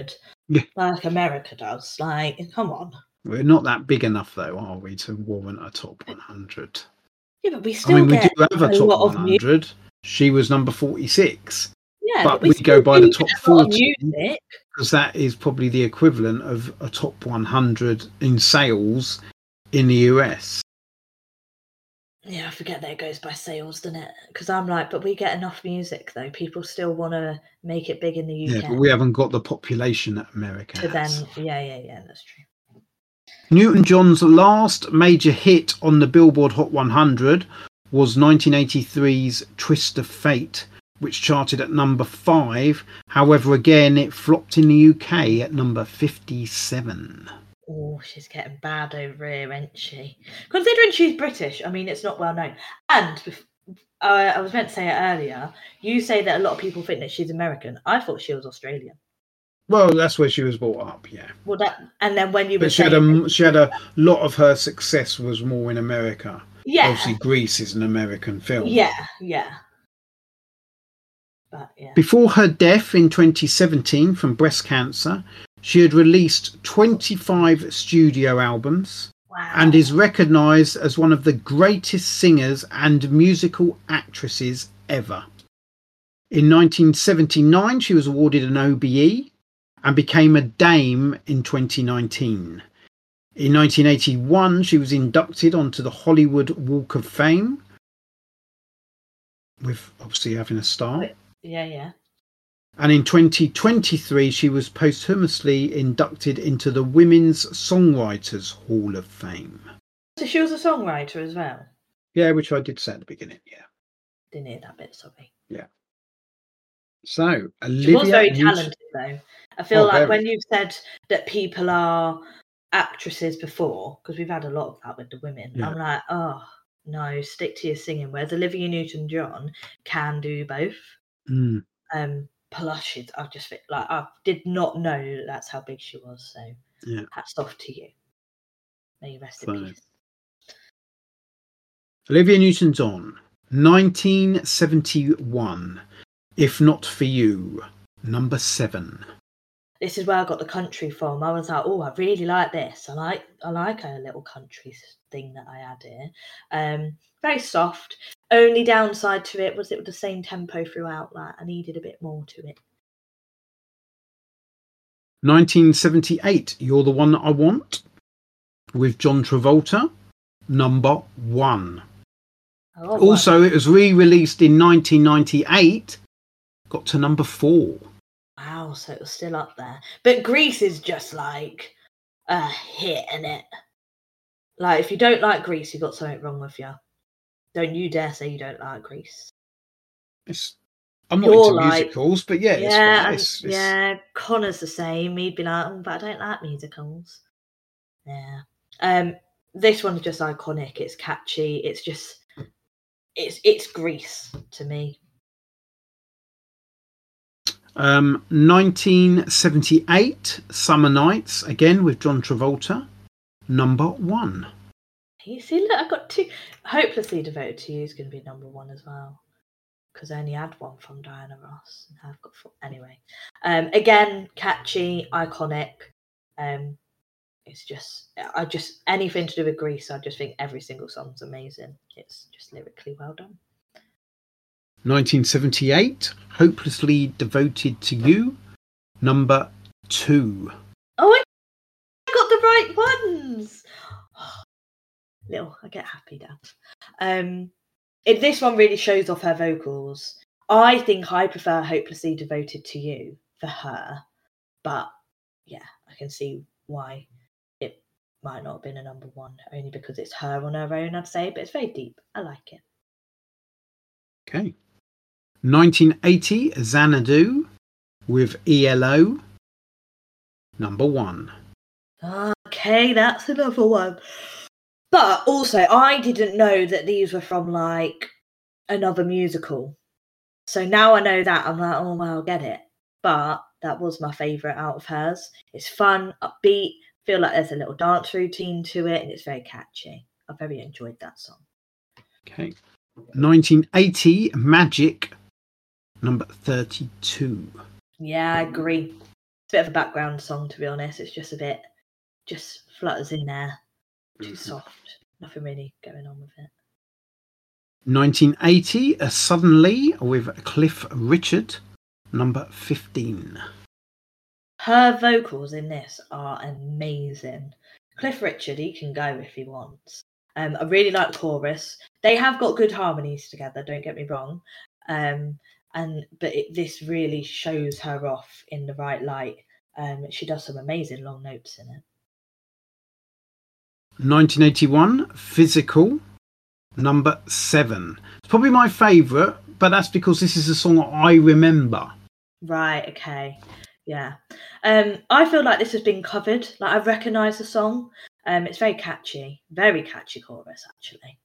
Yeah. Like America does. Like, come on. We're not that big enough, though, are we, to warrant a top one hundred? Yeah, but we I still mean, we do get have a a top lot of music. one hundred. She was number forty-six. Yeah, But but we, we still go by the do top get a lot of forty music. because that is probably the equivalent of a top one hundred in sales in the U S. Yeah, I forget that it goes by sales, doesn't it? Because I'm like, but we get enough music, though. People still want to make it big in the U K. Yeah, but we haven't got the population that America to has. then, yeah, yeah, yeah, that's true. Newton-John's last major hit on the Billboard Hot one hundred was nineteen eighty-three's Twist of Fate, which charted at number five. However, again, it flopped in the U K at number fifty-seven. Oh, she's getting bad over here, isn't she? Considering she's British, I mean, it's not well known. And uh, I was meant to say it earlier, you say that a lot of people think that she's American. I thought she was Australian. Well, that's where she was brought up, yeah. Well, that and then when you were But she had saying a she had a lot of her success was more in America. yeah, Obviously, Grease is an American film. yeah, yeah. But yeah. Before her death in twenty seventeen from breast cancer, she had released twenty-five studio albums Wow. and is recognised as one of the greatest singers and musical actresses ever. In nineteen seventy-nine, she was awarded an O B E and became a Dame in twenty nineteen. In nineteen eighty-one, she was inducted onto the Hollywood Walk of Fame, with obviously having a star. Yeah, yeah. And in twenty twenty-three, she was posthumously inducted into the Women's Songwriters Hall of Fame. So she was a songwriter as well? Yeah, which I did say at the beginning, yeah. Didn't hear that bit, sorry. Yeah. So, Olivia... She was very talented, though. I feel Oh, like very. when you've said that people are actresses before, because we've had a lot of that with the women, Yeah. I'm like, oh, no, stick to your singing. Whereas Olivia Newton-John can do both. Mm. Um, plus, she's, I just think, like, I did not know that that's how big she was. So, Yeah. hats off to you. May you rest So, in peace. Olivia Newton-John, nineteen seventy-one. If Not For You, number seven. This is where I got the country from. I was like, oh, I really like this. I like I like a little country thing that I had here. Um, very soft. Only downside to it was it was the same tempo throughout. Like I needed a bit more to it. nineteen seventy-eight, You're the One That I Want, with John Travolta, number one. Oh, Also, wow. it was re-released in nineteen ninety-eight, got to number four. Wow, so it was still up there. But Grease is just like a hit, innit? Like, if you don't like Grease, you've got something wrong with you. Don't you dare say you don't like Grease. It's, I'm not You're into like, musicals, but yeah, yeah, it's, fine. and- it's, it's yeah. Connor's the same. He'd be like, oh, but I don't like musicals. Yeah. Um, this one's just iconic. It's catchy. It's just, it's it's Grease to me. Um, nineteen seventy-eight, Summer Nights, again with John Travolta, number one. You see, look, I got two. Hopelessly Devoted to You is going to be number one as well. Because I only had one from Diana Ross. And I've got four. Anyway. Um, again, catchy, iconic. Um, it's just, I just, anything to do with Grease, I just think every single song's amazing. It's just lyrically well done. nineteen seventy-eight, Hopelessly Devoted to You, number two. Oh, I got the right ones. Little, I get happy now. Um, it, this one really shows off her vocals. I think I prefer Hopelessly Devoted to You for her, but yeah, I can see why it might not have been a number one, only because it's her on her own, I'd say, but it's very deep. I like it. Okay. nineteen eighty, Xanadu with E L O, number one. Okay, that's another one. But also, I didn't know that these were from, like, another musical. So now I know that, I'm like, oh, well, I'll get it. But that was my favourite out of hers. It's fun, upbeat, feel like there's a little dance routine to it, and it's very catchy. I very enjoyed that song. Okay. nineteen eighty, Magic, number thirty-two. Yeah, I agree. It's a bit of a background song, to be honest. It's just a bit, just flutters in there. Too Mhm. soft. Nothing really going on with it. nineteen eighty, A Suddenly with Cliff Richard, number fifteen. Her vocals in this are amazing. Cliff Richard, he can go if he wants. Um, I really like the chorus. They have got good harmonies together, don't get me wrong. Um, and but it, this really shows her off in the right light. Um, she does some amazing long notes in it. nineteen eighty-one, Physical, number seven. It's probably my favourite, but that's because this is a song I remember. Right, okay. Yeah. Um, I feel like this has been covered. Like, I recognise the song. Um, it's very catchy. Very catchy chorus, actually.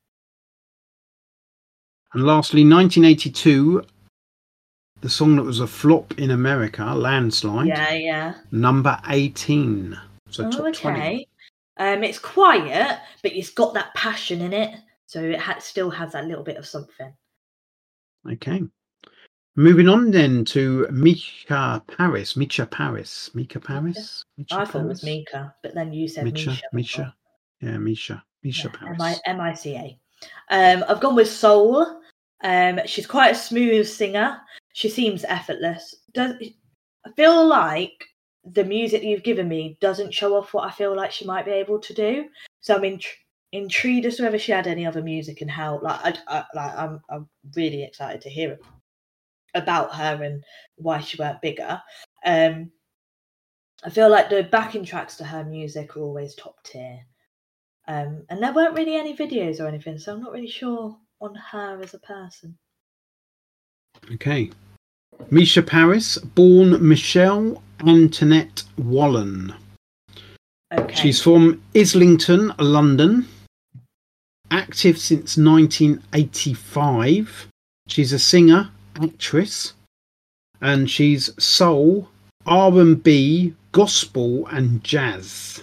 And lastly, nineteen eighty-two, the song that was a flop in America, Landslide. Yeah, yeah. Number eighteen. So oh, top okay. twenty. Um, it's quiet, but it's got that passion in it. So it ha- still has that little bit of something. Okay. Moving on then to Mika Paris. Mika Paris. Mika Paris? Mika I Paris? thought it was Mika, but then you said Misha. Misha. Misha. Yeah, Misha. Misha Yeah, Paris. M I C A. Um, I've gone with Soul. Um, she's quite a smooth singer. She seems effortless. Does I feel like the music you've given me doesn't show off what I feel like she might be able to do. So I'm in, intrigued as to whether she had any other music and how. Like, I, I, like I'm, I'm really excited to hear about her and why she weren't bigger. Um, I feel like the backing tracks to her music are always top tier. Um, and there weren't really any videos or anything, so I'm not really sure on her as a person. Okay. Misha Paris, born Michelle Antoinette Wallen. Okay. She's from Islington, London. Active since nineteen eighty-five. She's a singer, actress, and she's soul, R and B, gospel, and jazz.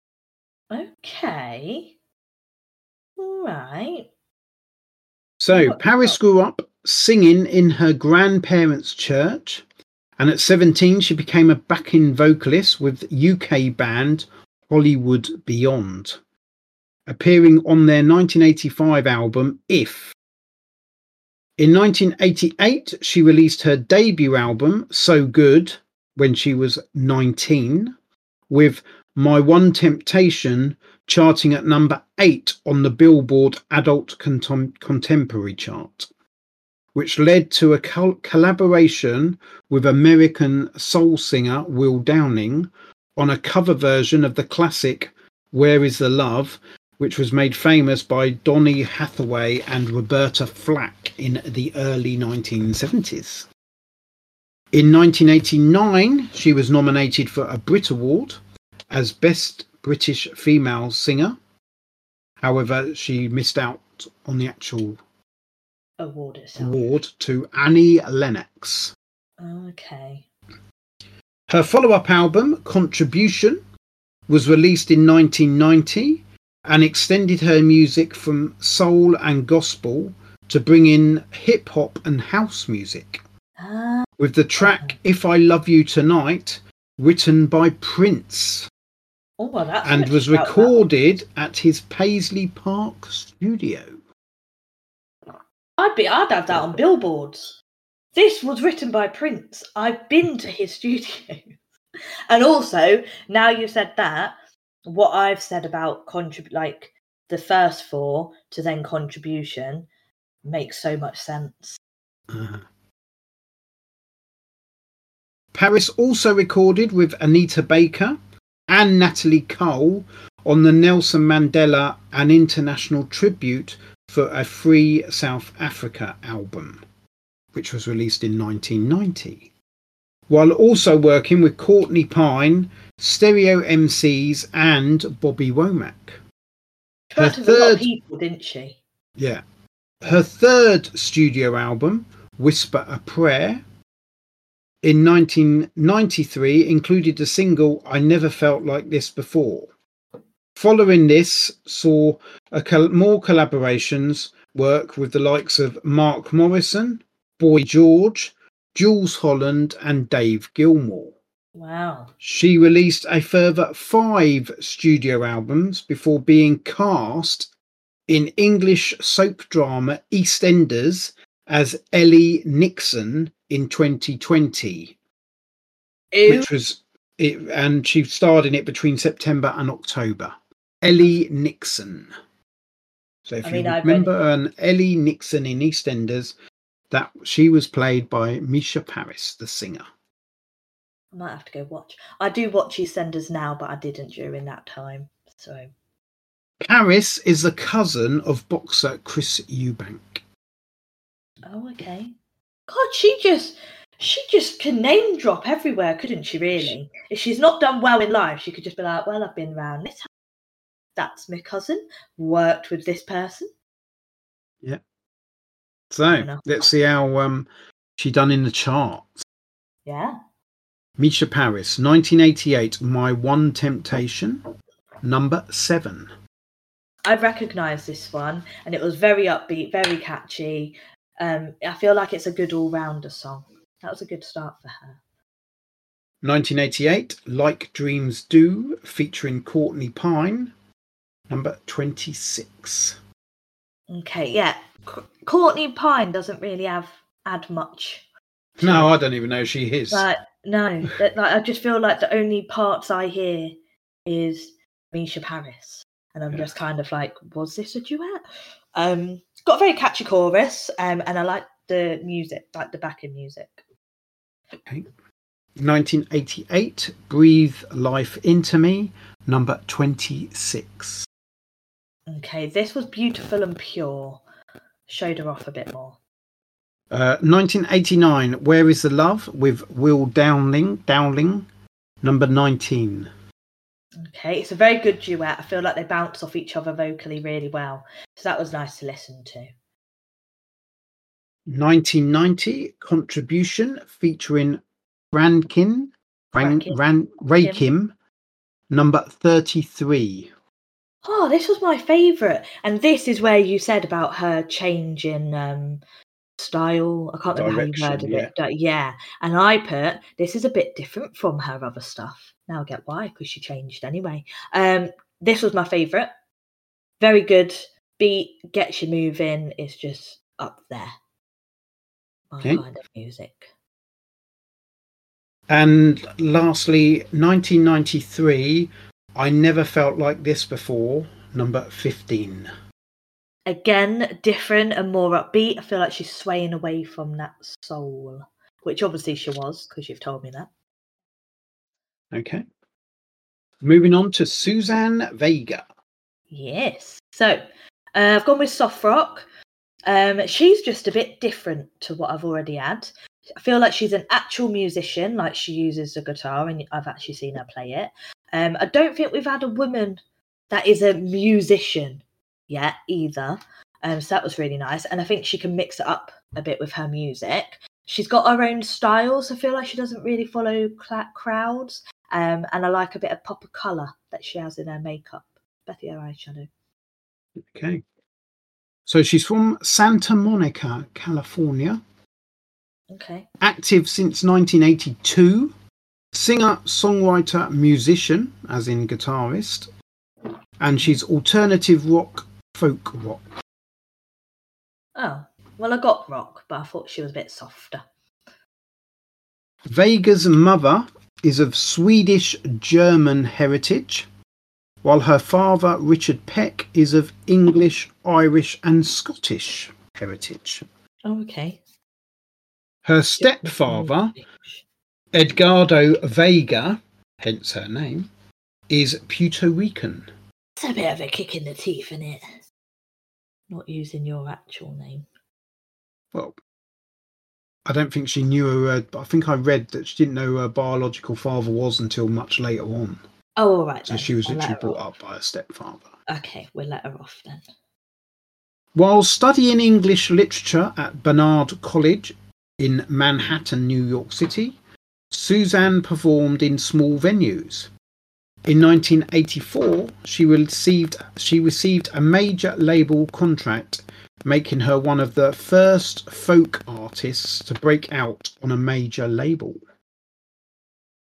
Okay. All right. So What- Paris grew up singing in her grandparents' church, and at seventeen she became a backing vocalist with U K band Hollywood Beyond, appearing on their nineteen eighty-five album If. In nineteen eighty-eight she released her debut album So Good when she was nineteen, with My One Temptation charting at number eight on the Billboard Adult Contem- Contemporary chart, which led to a col- collaboration with American soul singer Will Downing on a cover version of the classic Where Is the Love, which was made famous by Donny Hathaway and Roberta Flack in the early nineteen seventies. In nineteen eighty-nine, she was nominated for a Brit Award as Best British Female Singer. However, she missed out on the actual award itself. award to Annie Lennox. Okay. Her follow-up album, Contribution, was released in nineteen ninety and extended her music from soul and gospel to bring in hip-hop and house music, Ah, with the track If I Love You Tonight written by Prince oh, well, that's and a was shout out. recorded at his Paisley Park studio. I'd be. I'd have that on billboards. This was written by Prince. I've been to his studio, and also now you've said that, what I've said about contrib- like the first four to then Contribution makes so much sense. Uh, Paris also recorded with Anita Baker and Natalie Cole on the Nelson Mandela An International Tribute for a Free South Africa album, which was released in nineteen ninety, while also working with Courtney Pine, Stereo M Cs and Bobby Womack. She worked Her with a lot of third- people, didn't she? Yeah. Her third studio album, Whisper a Prayer, in nineteen ninety-three included the single I Never Felt Like This Before. Following this saw a col- more collaborations work with the likes of Mark Morrison, Boy George, Jules Holland and Dave Gilmour. Wow. She released a further five studio albums before being cast in English soap drama EastEnders as Ellie Nixon in twenty twenty, Ew. which was it, and she starred in it between September and October. Ellie Nixon. So if I you mean, I remember read- an Ellie Nixon in EastEnders, that she was played by Misha Paris, the singer. I might have to go watch. I do watch EastEnders now, but I didn't during that time. So Paris is the cousin of boxer Chris Eubank. oh, okay. God, she just she just can name drop everywhere, couldn't she? Really, if she's not done well in life, she could just be like, "Well, I've been around this. That's my cousin. Worked with this person." Yeah. So let's see how um she done in the charts. Yeah. Misha Paris, nineteen eighty-eight, My One Temptation, number seven. I recognise this one, and it was very upbeat, very catchy. Um, I feel like it's a good all-rounder song. That was a good start for her. nineteen eighty-eight, Like Dreams Do, featuring Courtney Pine, number twenty-six. Okay, yeah. C- Courtney Pine doesn't really have add much. No, I don't even know who she is. Like, no, that, like, I just feel like the only parts I hear is Misha Paris, and I'm yeah. just kind of like, was this a duet? Um, got a very catchy chorus, um, and I like the music, like the backing music. Okay. nineteen eighty-eight, Breathe Life Into Me, number twenty-six. Okay, this was Beautiful and Pure. Showed her off a bit more. Uh, nineteen eighty-nine, Where Is the Love, with Will Dowling, Dowling, number nineteen. Okay, it's a very good duet. I feel like they bounce off each other vocally really well. So that was nice to listen to. nineteen ninety, Contribution, featuring Rankin, Ran, Rakim. Ran, Rakim, number thirty-three. Oh, this was my favourite. And this is where you said about her changing um, style. I can't remember Direction, how you worded yeah. it. But yeah. And I put, this is a bit different from her other stuff. Now I get why, because she changed anyway. Um, this was my favourite. Very good beat, gets you moving. It's just up there. My okay. kind of music. And lastly, nineteen ninety-three, I Never Felt Like This Before, number fifteen. Again, different and more upbeat. I feel like she's swaying away from that soul, which obviously she was, because you've told me that. Okay. Moving on to Suzanne Vega. Yes. So uh, I've gone with soft rock. Um, she's just a bit different to what I've already had. I feel like she's an actual musician, like she uses the guitar, and I've actually seen her play it. Um, I don't think we've had a woman that is a musician yet either. Um, so that was really nice. And I think she can mix it up a bit with her music. She's got her own style, so I feel like she doesn't really follow cl- crowds. Um, and I like a bit of pop of colour that she has in her makeup. Bethy her eyeshadow. Okay. So she's from Santa Monica, California. Okay. Active since nineteen eighty-two. Singer, songwriter, musician, as in guitarist. And she's alternative rock, folk rock. Oh, well, I got rock, but I thought she was a bit softer. Vega's mother is of Swedish-German heritage, while her father, Richard Peck, is of English, Irish and Scottish heritage. Oh, okay. Her stepfather, Edgardo Vega, hence her name, is Puerto Rican. It's a bit of a kick in the teeth, isn't it? Not using your actual name. Well, I don't think she knew her, uh, I think I read that she didn't know who her biological father was until much later on. Oh, all right. So then. she was I'll literally brought off. up by her stepfather. Okay, we'll let her off then. While studying English literature at Barnard College in Manhattan, New York City, Suzanne performed in small venues. In nineteen eighty-four, she received she received a major label contract, making her one of the first folk artists to break out on a major label.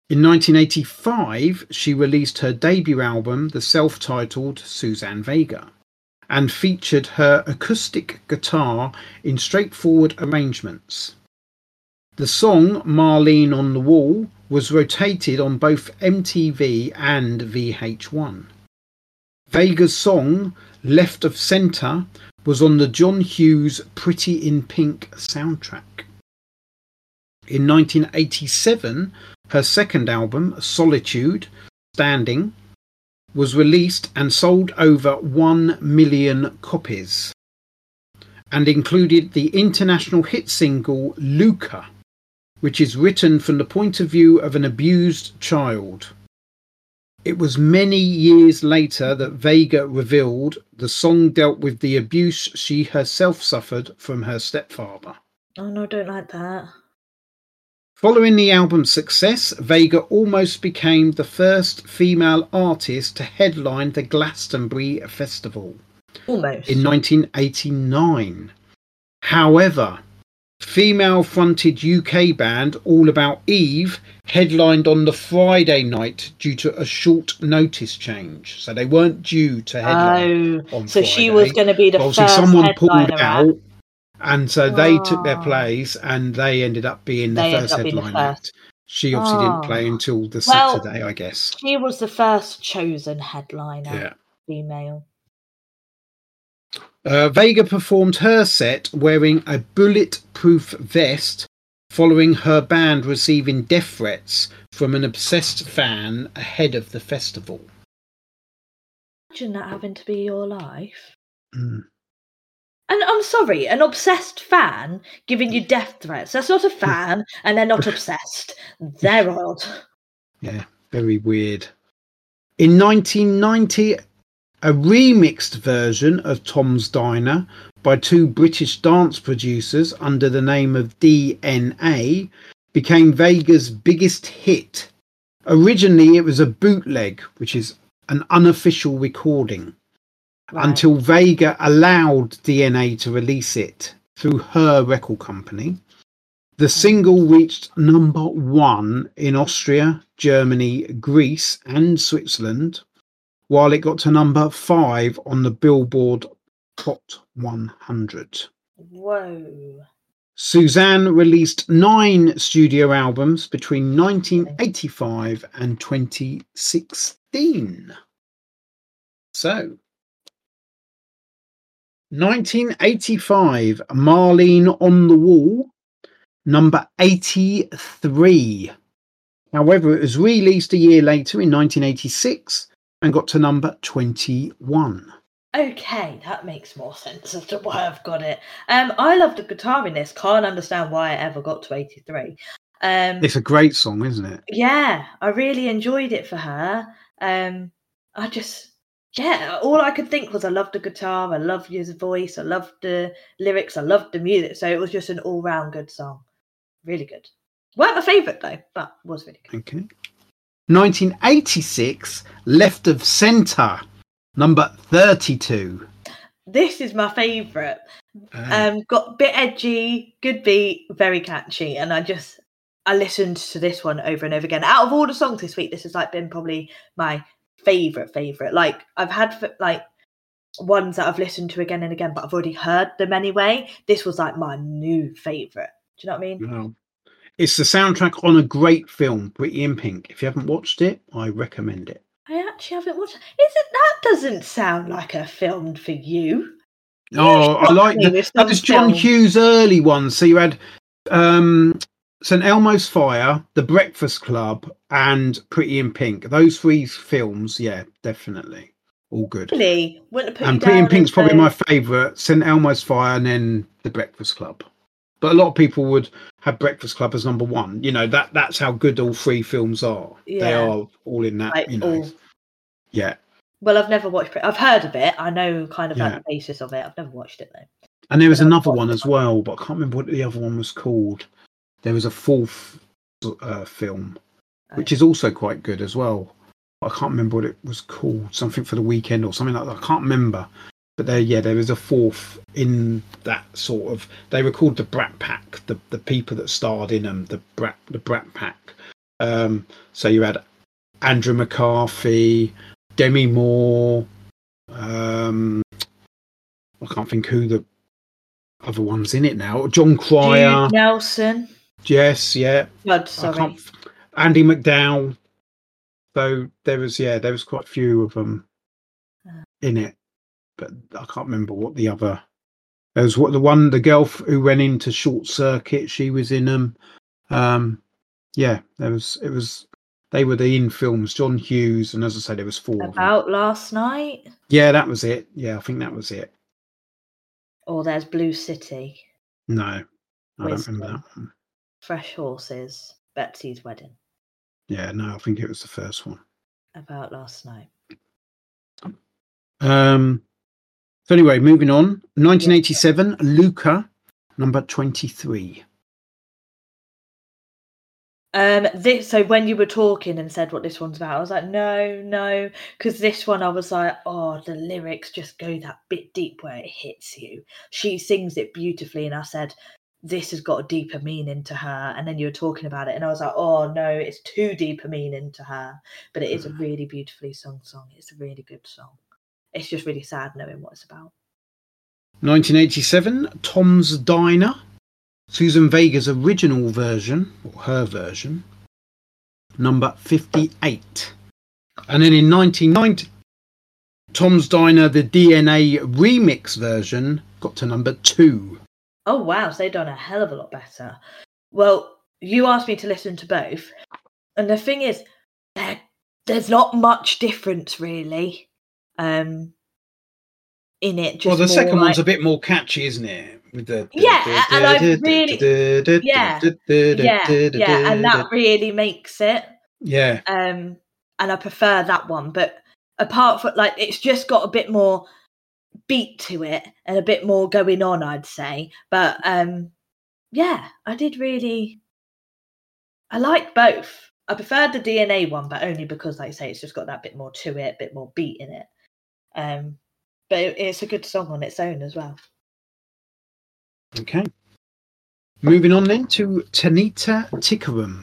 In nineteen eighty-five, she released her debut album, the self-titled Suzanne Vega, and featured her acoustic guitar in straightforward arrangements. The song Marlene on the Wall was rotated on both M T V and V H one. Vega's song Left of Center was on the John Hughes Pretty in Pink soundtrack. In nineteen eighty-seven, her second album, Solitude, Standing, was released and sold over one million copies, and included the international hit single Luca, which is written from the point of view of an abused child. It was many years later that Vega revealed the song dealt with the abuse she herself suffered from her stepfather. Oh no, I don't like that. Following the album's success, Vega almost became the first female artist to headline the Glastonbury Festival. Almost. In nineteen eighty-nine. However, female-fronted U K band All About Eve headlined on the Friday night due to a short notice change. So they weren't due to headline Oh, on so Friday. she was going to be the But first obviously someone pulled headliner out, act. and so they took their Oh. place, and they ended up being the They ended first up being the headline first. act. She obviously Oh. didn't play until the Well, Saturday, I guess. She was the first chosen headliner, Yeah. female. Uh, Vega performed her set wearing a bulletproof vest following her band receiving death threats from an obsessed fan ahead of the festival. Imagine that having to be your life. Mm. And I'm sorry, an obsessed fan giving you death threats. That's not a fan, and they're not obsessed. They're odd. Yeah, very weird. In nineteen ninety, a remixed version of Tom's Diner by two British dance producers under the name of D N A became Vega's biggest hit. Originally, it was a bootleg, which is an unofficial recording, Right. until Vega allowed D N A to release it through her record company. The single reached number one in Austria, Germany, Greece, and Switzerland, while it got to number five on the Billboard Hot one hundred. Whoa. Suzanne released nine studio albums between nineteen eighty-five and twenty sixteen. So, nineteen eighty-five, Marlene on the Wall, number eighty-three. However, it was released a year later in nineteen eighty-six and got to number twenty-one. Okay, that makes more sense as to why I've got it. Um, I love the guitar in this. Can't understand why I ever got to eighty-three. Um, It's a great song, isn't it? yeah, I really enjoyed it for her. Um, I just, yeah, all I could think was I loved the guitar, I loved his voice, I loved the lyrics, I loved the music. So it was just an all-round good song. Really good. Weren't my favourite though, but was really good. Okay. nineteen eighty-six, Left of Center, number thirty-two. This is my favourite. Uh, Um, got a bit edgy, good beat, very catchy, and I just I listened to this one over and over again. Out of all the songs this week, this has like been probably my favourite favourite. Like I've had like ones that I've listened to again and again, but I've already heard them anyway. This was like my new favourite. Do you know what I mean? well, it's the soundtrack on a great film, Pretty in Pink. If you haven't watched it, I recommend it. I actually haven't watched. Is it that doesn't sound like a film for you? Oh, I shocked like me the, with that some was John films. Hughes' early ones. So you had um, Saint Elmo's Fire, The Breakfast Club, and Pretty in Pink. Those three films, yeah, definitely. All good. Really? Wouldn't have put And you Pretty in down Pink's as probably though- my favourite. Saint Elmo's Fire and then The Breakfast Club. But a lot of people would have Breakfast Club as number one. You know, that that's how good all three films are. They Yeah. are all in that, like you know. all. Yeah. Well, I've never watched it. I've heard of it. I know kind of like Yeah. the basis of it. I've never watched it though. And there was But I've another watched one it. as well, but I can't remember what the other one was called. There was a fourth uh, film, which is also quite good as well. I can't remember what it was called. Something for the Weekend or something like that. I can't remember. But there, yeah, there was a fourth in that sort of. They were called the Brat Pack. The the people that starred in them, the Brat the Brat Pack. Um, so you had Andrew McCarthy, Demi Moore. Um, I can't think who the other one's in it now. John Cryer. Jude Nelson. Yes, yeah. God, I can't. sorry. Andy McDowell. So there was, yeah, there was quite a few of them in it, but I can't remember what the other. There was what the one, the girl who went into Short Circuit. She was in them. Um, yeah, there was. It was. They were the in films. John Hughes, and as I say, there was four. About Last Night. Yeah, that was it. Yeah, I think that was it. Or there's Blue City. No, I Wisdom. don't remember that one. Fresh Horses. Betsy's Wedding. Yeah, no, I think it was the first one. About Last Night. Um. So anyway, moving on. nineteen eighty-seven, Luca, number twenty-three. Um, this so when you were talking and said what this one's about, I was like, no, no, because this one I was like, oh, the lyrics just go that bit deep where it hits you. She sings it beautifully, and I said, this has got a deeper meaning to her. And then you were talking about it, and I was like, oh no, it's too deep a meaning to her. But it is a really beautifully sung song. It's a really good song. It's just really sad knowing what it's about. nineteen eighty-seven, Tom's Diner. Susan Vega's original version, or her version, number fifty-eight. And then in nineteen ninety, Tom's Diner, the D N A remix version, got to number two. Oh, wow. So they've done a hell of a lot better. Well, you asked me to listen to both. And the thing is, there, there's not much difference, really, um, in it. Just well, the second like... one's a bit more catchy, isn't it? With the, yeah, and I really, yeah, yeah, yeah, and that really makes it. Yeah. Um, and I prefer that one, but apart from like, it's just got a bit more beat to it and a bit more going on, I'd say. But um, yeah, I did really. I liked both. I preferred the D N A one, but only because, like I say, it's just got that bit more to it, a bit more beat in it. Um, but it, it's a good song on its own as well. Okay. Moving on then to Tanita Tikaram.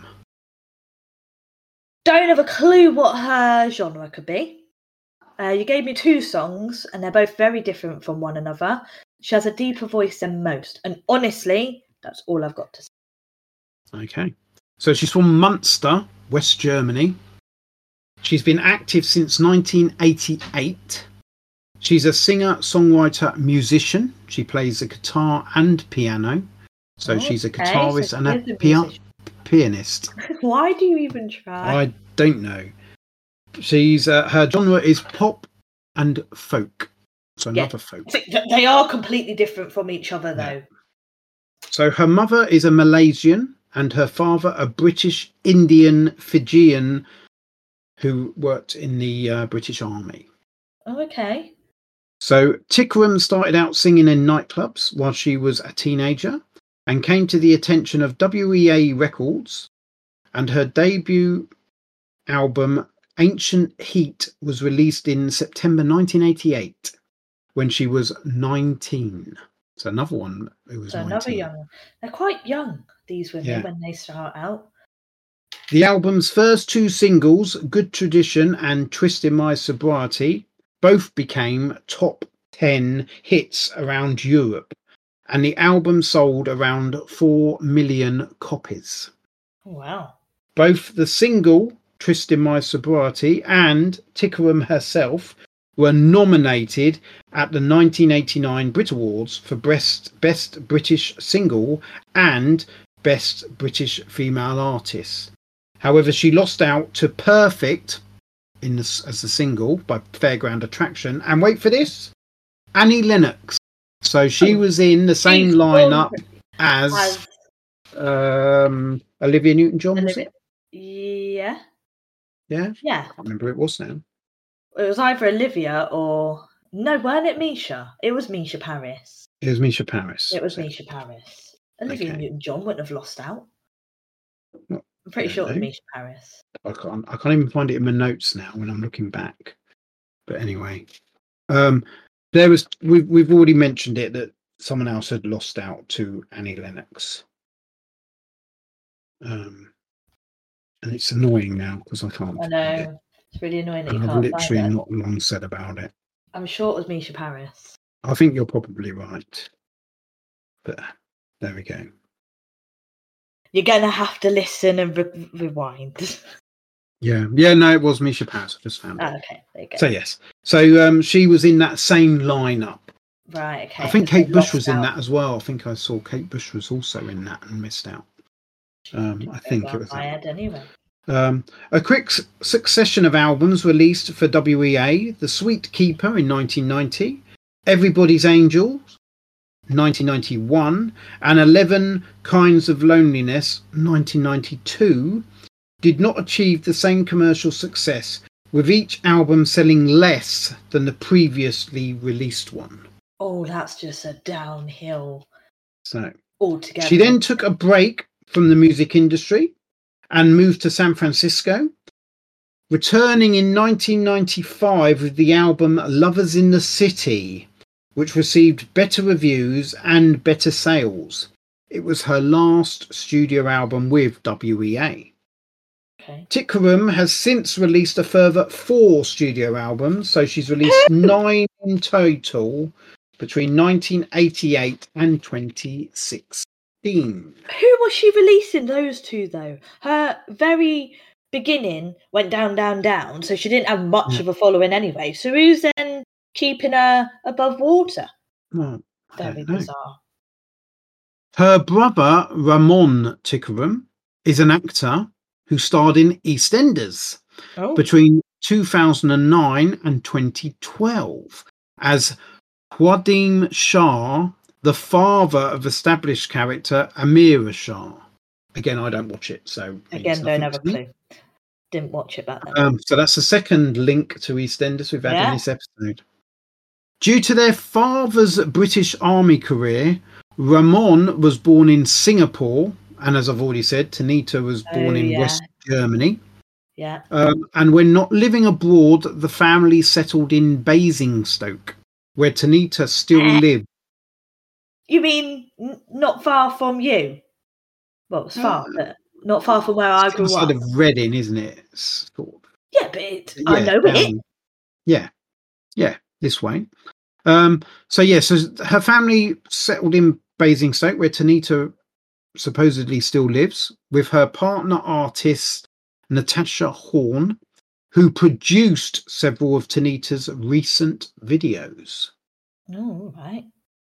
Don't have a clue what her genre could be. Uh, you gave me two songs, and they're both very different from one another. She has a deeper voice than most, and honestly, that's all I've got to say. Okay. So she's from Munster, West Germany. She's been active since nineteen eighty-eight. She's a singer, songwriter, musician. She plays the guitar and piano. So okay, she's a guitarist so and a, a pia- pianist. Why do you even try? I don't know. She's uh, her genre is pop and folk. So another yeah. folk. They are completely different from each other, though. Yeah. So her mother is a Malaysian and her father a British Indian Fijian who worked in the uh, British Army. Oh, okay. So Tikaram started out singing in nightclubs while she was a teenager and came to the attention of W E A Records, and her debut album Ancient Heat was released in September nineteen eighty-eight when she was nineteen. So another one who was so nineteen. Another young. They're quite young, these women, yeah. when they start out. The album's first two singles, Good Tradition and Twist in My Sobriety, both became top ten hits around Europe, and the album sold around four million copies. Wow. Both the single, Twist in My Sobriety, and Tikaram herself were nominated at the nineteen eighty-nine Brit Awards for Best, Best British Single and Best British Female Artist. However, she lost out to Perfect in the, as the single by Fairground Attraction, and wait for this, Annie Lennox. So she oh, was in the same lineup as, as um, Olivia Newton-John. Was it? Yeah. Yeah. Yeah. I can't remember who it was now. It was either Olivia or no, weren't it Misha? It was Misha Paris. It was Misha Paris. It was Misha Paris. Olivia okay. Newton-John wouldn't have lost out. Well, I'm pretty sure it was Misha Paris. I can't. I can't even find it in my notes now when I'm looking back. But anyway, um, there was. We've we've already mentioned it that someone else had lost out to Annie Lennox. Um, and it's annoying now because I can't I find know. it. It's really annoying that And you I've can't literally find it. not long said about it. I'm sure it was Misha Paris. I think you're probably right. But there we go. You're going to have to listen and re- rewind. Yeah. Yeah, no, it was Misha Paris. I just found it. Oh, okay, there you go. So, yes. So um, she was in that same lineup. Right, okay. I think so Kate Bush was out. in that as well. I think I saw Kate Bush was also in that and missed out. Um, I think it was my that. head anyway. Um, a quick s- succession of albums released for W E A: The Sweet Keeper in nineteen ninety, Everybody's Angel nineteen ninety-one, and eleven Kinds of Loneliness nineteen ninety-two, did not achieve the same commercial success, with each album selling less than the previously released one. Oh, that's just a downhill So altogether. she then took a break from the music industry and moved to San Francisco, returning in nineteen ninety-five with the album Lovers in the City, which received better reviews and better sales. It was her last studio album with W E A. Okay. Tickerum has since released a further four studio albums, so she's released nine in total between nineteen eighty-eight and twenty sixteen. Who was she releasing those to, though? Her very beginning went down, down, down, so she didn't have much Yeah. of a following anyway. So who's then keeping her above water? Well, I Very don't know. bizarre. Her brother, Ramon Tickerum, is an actor who starred in EastEnders Oh. between two thousand nine and twenty twelve as Quadim Shah, the father of established character Amira Shah. Again, I don't watch it, so Again, don't have a clue. Didn't watch it back then. Um, so that's the second link to EastEnders we've had Yeah. in this episode. Due to their father's British Army career, Ramon was born in Singapore, and as I've already said, Tanita was born Oh, in yeah. West Germany. Yeah. Um, and when not living abroad, the family settled in Basingstoke, where Tanita still Eh. lived. You mean n- not far from you? Well, it's far, Uh, but not far from where I It's grew sort up. of Reading, isn't it? It's sort of, Yeah, but it, I yeah, know down- it. Yeah, yeah, this way. Um, so yeah, so her family settled in Basingstoke, where Tanita supposedly still lives, with her partner artist Natasha Horn, who produced several of Tanita's recent videos. Oh, right.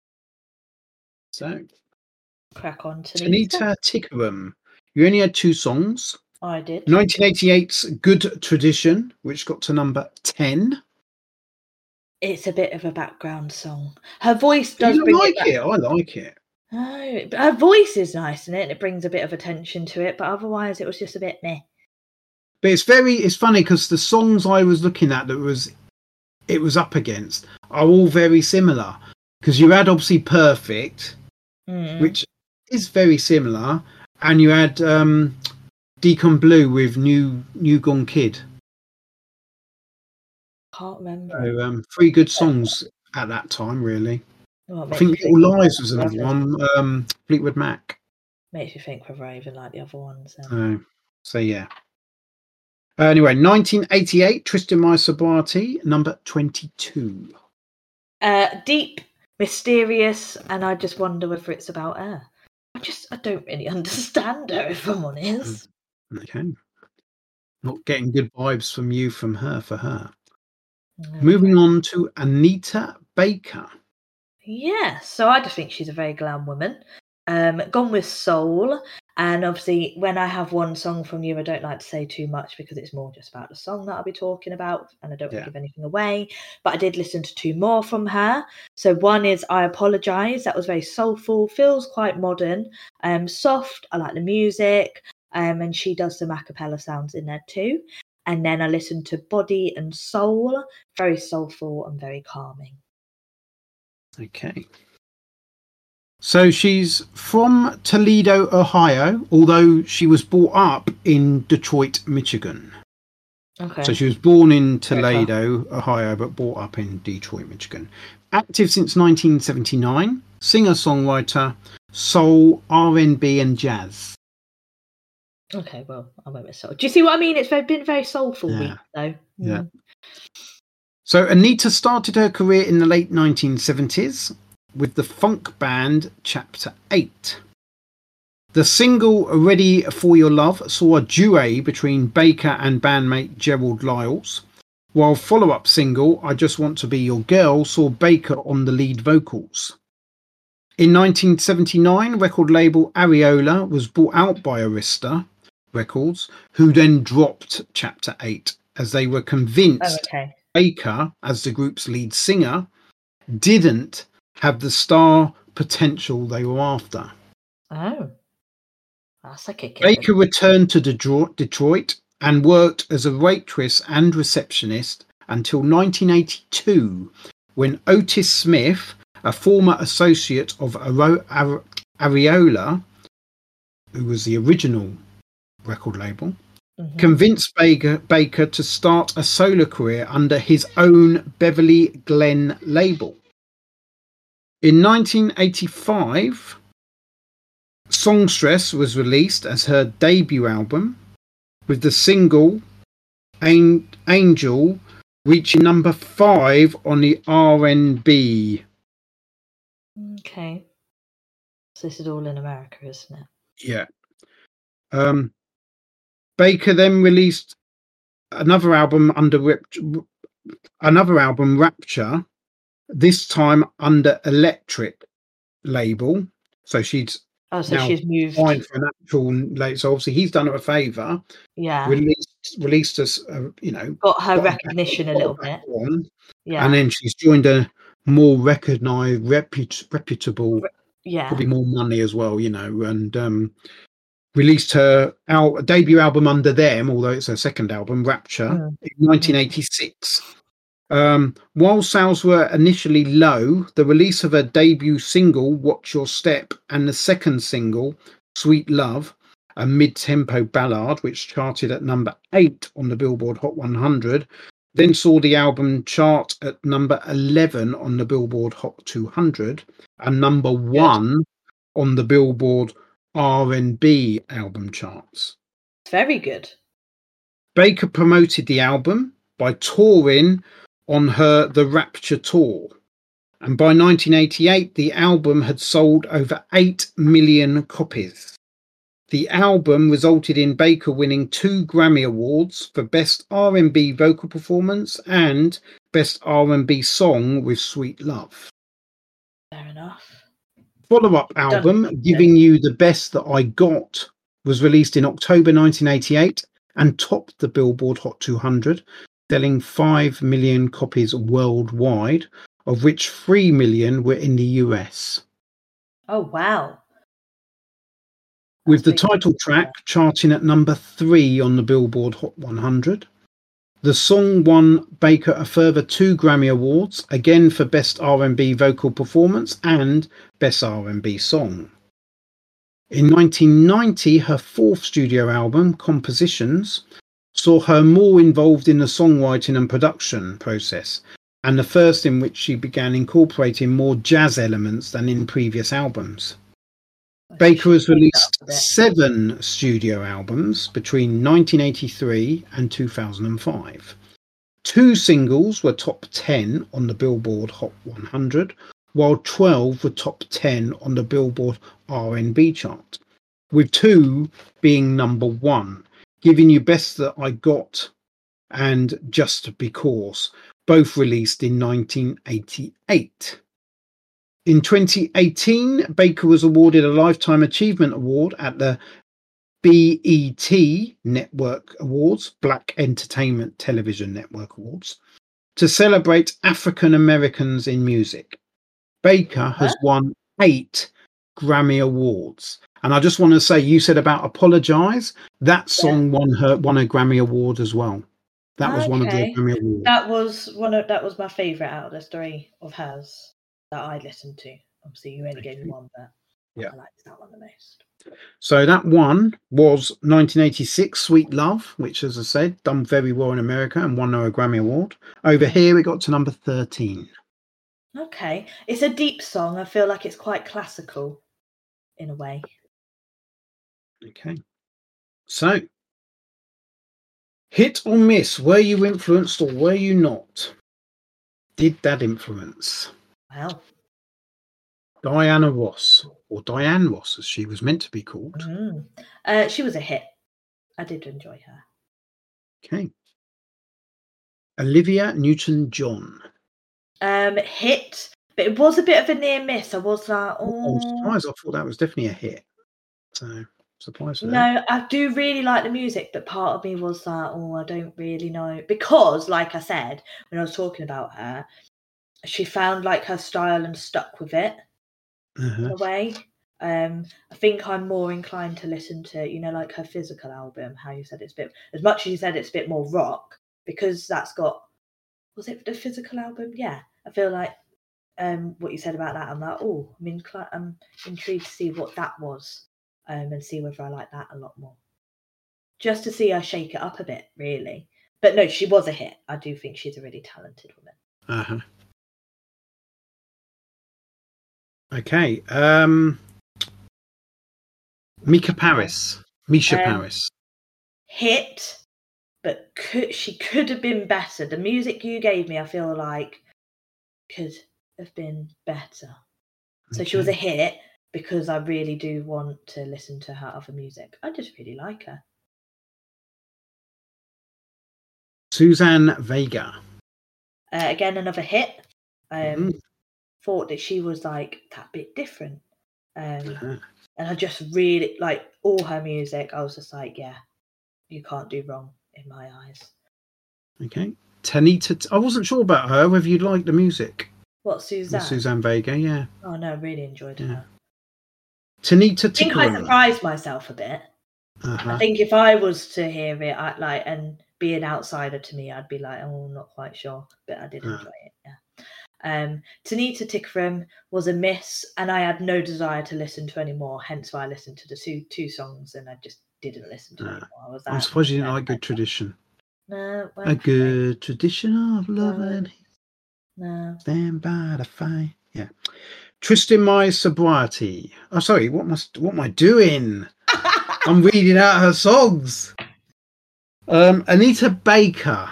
So Crack on, Tanita. Tanita Tickerum, you only had two songs. I did. nineteen eighty-eight's Good Tradition, which got to number ten. It's a bit of a background song. Her voice does You bring like it, back. it? I like it. No, but her voice is nice in it, and it brings a bit of attention to it. But otherwise, it was just a bit meh. But it's very, it's funny because the songs I was looking at that was, it was up against are all very similar. Because you had obviously Perfect, Mm. which is very similar, and you had um, Deacon Blue with New New Gone Kid. Can't remember. So um, three good songs at that time, really. Well, it I makes think me Little think Lies of was another Brothers. one. Um, Fleetwood Mac. Makes you think we're even like the other ones. Then. Uh, so yeah. Uh, anyway, nineteen eighty-eight, Tristan My Sobriety, number twenty-two. Uh, deep, mysterious, and I just wonder whether it's about her. I just, I don't really understand her, if I'm honest. Okay. Not getting good vibes from you, from her, for her. Mm. Moving on to Anita Baker. Yeah, so I just think she's a very glam woman. Um, gone with soul, and obviously when I have one song from you, I don't like to say too much because it's more just about the song that I'll be talking about, and I don't Yeah. want to give anything away. But I did listen to two more from her. So one is I Apologise. That was very soulful, feels quite modern, um, soft. I like the music, um, and she does some a cappella sounds in there too. And then I listened to Body and Soul, very soulful and very calming. Okay. So she's from Toledo, Ohio, although she was brought up in Detroit, Michigan. Okay. So she was born in Very Toledo, Ohio, but brought up in Detroit, Michigan. Active since nineteen seventy-nine, singer-songwriter, soul, R and B and jazz. Okay, well, I won't miss soul. Do you see what I mean? It's very, been very soulful Yeah. week, though. Yeah. Mm. So Anita started her career in the late nineteen seventies with the funk band Chapter eight. The single Ready for Your Love saw a duet between Baker and bandmate Gerald Lyles, while follow-up single I Just Want to Be Your Girl saw Baker on the lead vocals. In nineteen seventy-nine, record label Ariola was bought out by Arista Records, who then dropped Chapter eight as they were convinced Oh, okay. Baker, as the group's lead singer, didn't have the star potential they were after. Oh. That's a kick. Baker returned to Detroit and worked as a waitress and receptionist until nineteen eighty-two, when Otis Smith, a former associate of Ariola, who was the original record label, mm-hmm. convinced Baker, Baker to start a solo career under his own Beverly Glen label. In nineteen eighty-five, Songstress was released as her debut album, with the single Angel reaching number five on the R and B. Okay. So this is all in America, isn't it? Yeah. Um, Baker then released another album under another album, Rapture, this time under Electric label. So she'd oh, so now she's moved for an actual late. So obviously he's done her a favour. Yeah. Released released us, uh, you know, got her got recognition a, a little bit. On, yeah. And then she's joined a more recognised, reput- reputable, yeah, probably more money as well, you know, and um, released her al- debut album under them, although it's her second album, Rapture, mm. in nineteen eighty-six. Mm. Um, while sales were initially low, the release of her debut single, Watch Your Step, and the second single, Sweet Love, a mid-tempo ballad which charted at number eight on the Billboard Hot one hundred, then saw the album chart at number eleven on the Billboard Hot two hundred and number one good. on the Billboard R and B album charts. Very good. Baker promoted the album by touring on her The Rapture tour. And by nineteen eighty-eight, the album had sold over eight million copies. The album resulted in Baker winning two Grammy Awards for Best R and B Vocal Performance and Best R and B Song with Sweet Love. Fair enough. Follow-up album, Done. Giving You the Best That I Got, was released in October nineteen eighty-eight and topped the Billboard Hot two hundred, selling five million copies worldwide, of which three million were in the U S. Oh, wow. With the title track charting at number three on the Billboard Hot one hundred. The song won Baker a further two Grammy Awards, again for Best R and B Vocal Performance and Best R and B Song. In nineteen ninety, her fourth studio album, Compositions, saw her more involved in the songwriting and production process, and the first in which she began incorporating more jazz elements than in previous albums. Baker has released seven studio albums between nineteen eighty-three and two thousand five. Two singles were top ten on the Billboard Hot one hundred, while twelve were top ten on the Billboard R and B chart, with two being number one, Giving You Best That I Got and Just Because, both released in nineteen eighty-eight. In twenty eighteen, Baker was awarded a Lifetime Achievement Award at the B E T Network Awards, Black Entertainment Television Network Awards, to celebrate African Americans in music. Baker has won eight Grammy Awards. And I just want to say, you said about Apologize, that song yeah. won her won a Grammy Award as well. That was okay. one of the Grammy Awards. That was one of that was my favourite out of the three of hers that I listened to. Obviously, you only gave me one, but yeah. I liked that one the most. So that one was nineteen eighty-six, Sweet Love, which, as I said, done very well in America and won her a Grammy Award. Over here, it got to number thirteen. Okay. It's a deep song. I feel like it's quite classical in a way. Okay. So, hit or miss? Were you influenced or were you not? Did that influence? Wow. Diana Ross, or Diane Ross, as she was meant to be called. Mm. Uh, she was a hit. I did enjoy her. Okay. Olivia Newton-John. Um, hit, but it was a bit of a near miss. I was like, oh, I'm oh. surprised. I thought that was definitely a hit. So, surprised for that. No, I do really like the music, but part of me was like, oh, I don't really know. Because, like I said, when I was talking about her, she found like her style and stuck with it Uh-huh. in a way. Um, I think I'm more inclined to listen to, you know, like her physical album, how you said it's a bit, as much as you said it's a bit more rock, because that's got, was it the physical album? Yeah. I feel like um, what you said about that, I'm like, oh, I'm, incli- I'm intrigued to see what that was um, and see whether I like that a lot more. Just to see her shake it up a bit, really. But no, she was a hit. I do think she's a really talented woman. Uh-huh. Okay. Um, Mika Paris. Misha Um, Paris. Hit, but could, she could have been better. The music you gave me, I feel like, could have been better. So okay. she was a hit because I really do want to listen to her other music. I just really like her. Suzanne Vega. Uh, again, another hit. Um, mm. Thought that she was like that bit different. Um, uh-huh. And I just really, like, all her music, I was just like, yeah, you can't do wrong in my eyes. Okay. Tanita, I wasn't sure about her, whether you'd like the music. What, Suzanne? Suzanne Vega, yeah. Oh, no, I really enjoyed yeah. her. Tanita I think I surprised myself a bit. Uh-huh. I think if I was to hear it, I'd like, and be an outsider to me, I'd be like, oh, I'm not quite sure. But I did uh-huh. enjoy it, yeah. Um, Tanita Tikaram was a miss, and I had no desire to listen to any more. Hence why I listened to the two two songs, and I just didn't listen to uh, anymore. I was I'm surprised you didn't like Good Tradition. No, a good tradition of love no. and no. Stand by the fire. Yeah. Tristan My Sobriety. Oh, sorry. What must? What am I doing? I'm reading out her songs. Um, Anita Baker.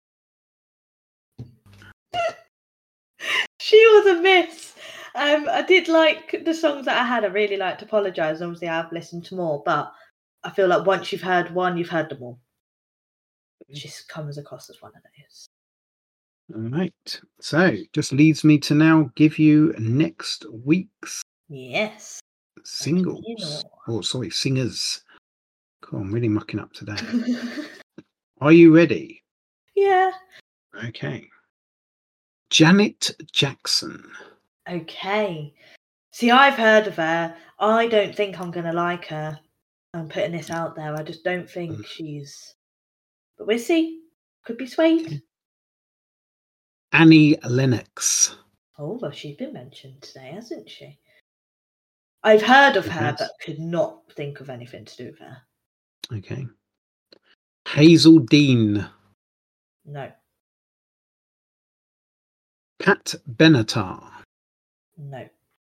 She was a miss. Um, I did like the songs that I had. I really liked Apologise. Obviously, I've listened to more, but I feel like once you've heard one, you've heard them all. It just comes across as one of those. All right. So, just leaves me to now give you next week's yes singles. Oh, sorry, singers. Cool, I'm really mucking up today. Are you ready? Yeah. Okay. Janet Jackson. Okay. See, I've heard of her. I don't think I'm going to like her. I'm putting this out there. I just don't think mm. she's... But we'll see. Could be swayed. Okay. Annie Lennox. Oh, well, she's been mentioned today, hasn't she? I've heard of her, but could not think of anything to do with her. Okay. Hazel Dean. No. Pat Benatar. No.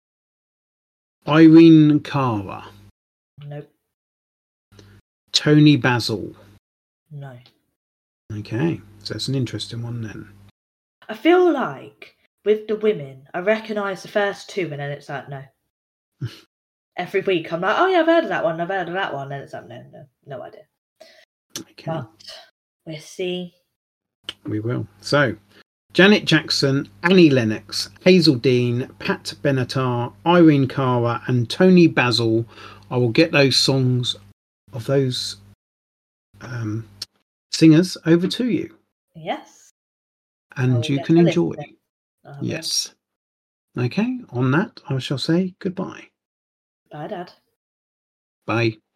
Irene Cara. Nope. Tony Basil. No. Okay, so it's an interesting one then. I feel like with the women, I recognise the first two, and then it's like, no. Every week I'm like, oh yeah, I've heard of that one, I've heard of that one, and it's like, no, no, no idea. Okay. But we'll see. We will. So, Janet Jackson, Annie Lennox, Hazel Dean, Pat Benatar, Irene Cara, and Tony Basil. I will get those songs of those um, singers over to you. Yes. And you can enjoy. Yes. Okay, on that, I shall say goodbye. Bye, Dad. Bye.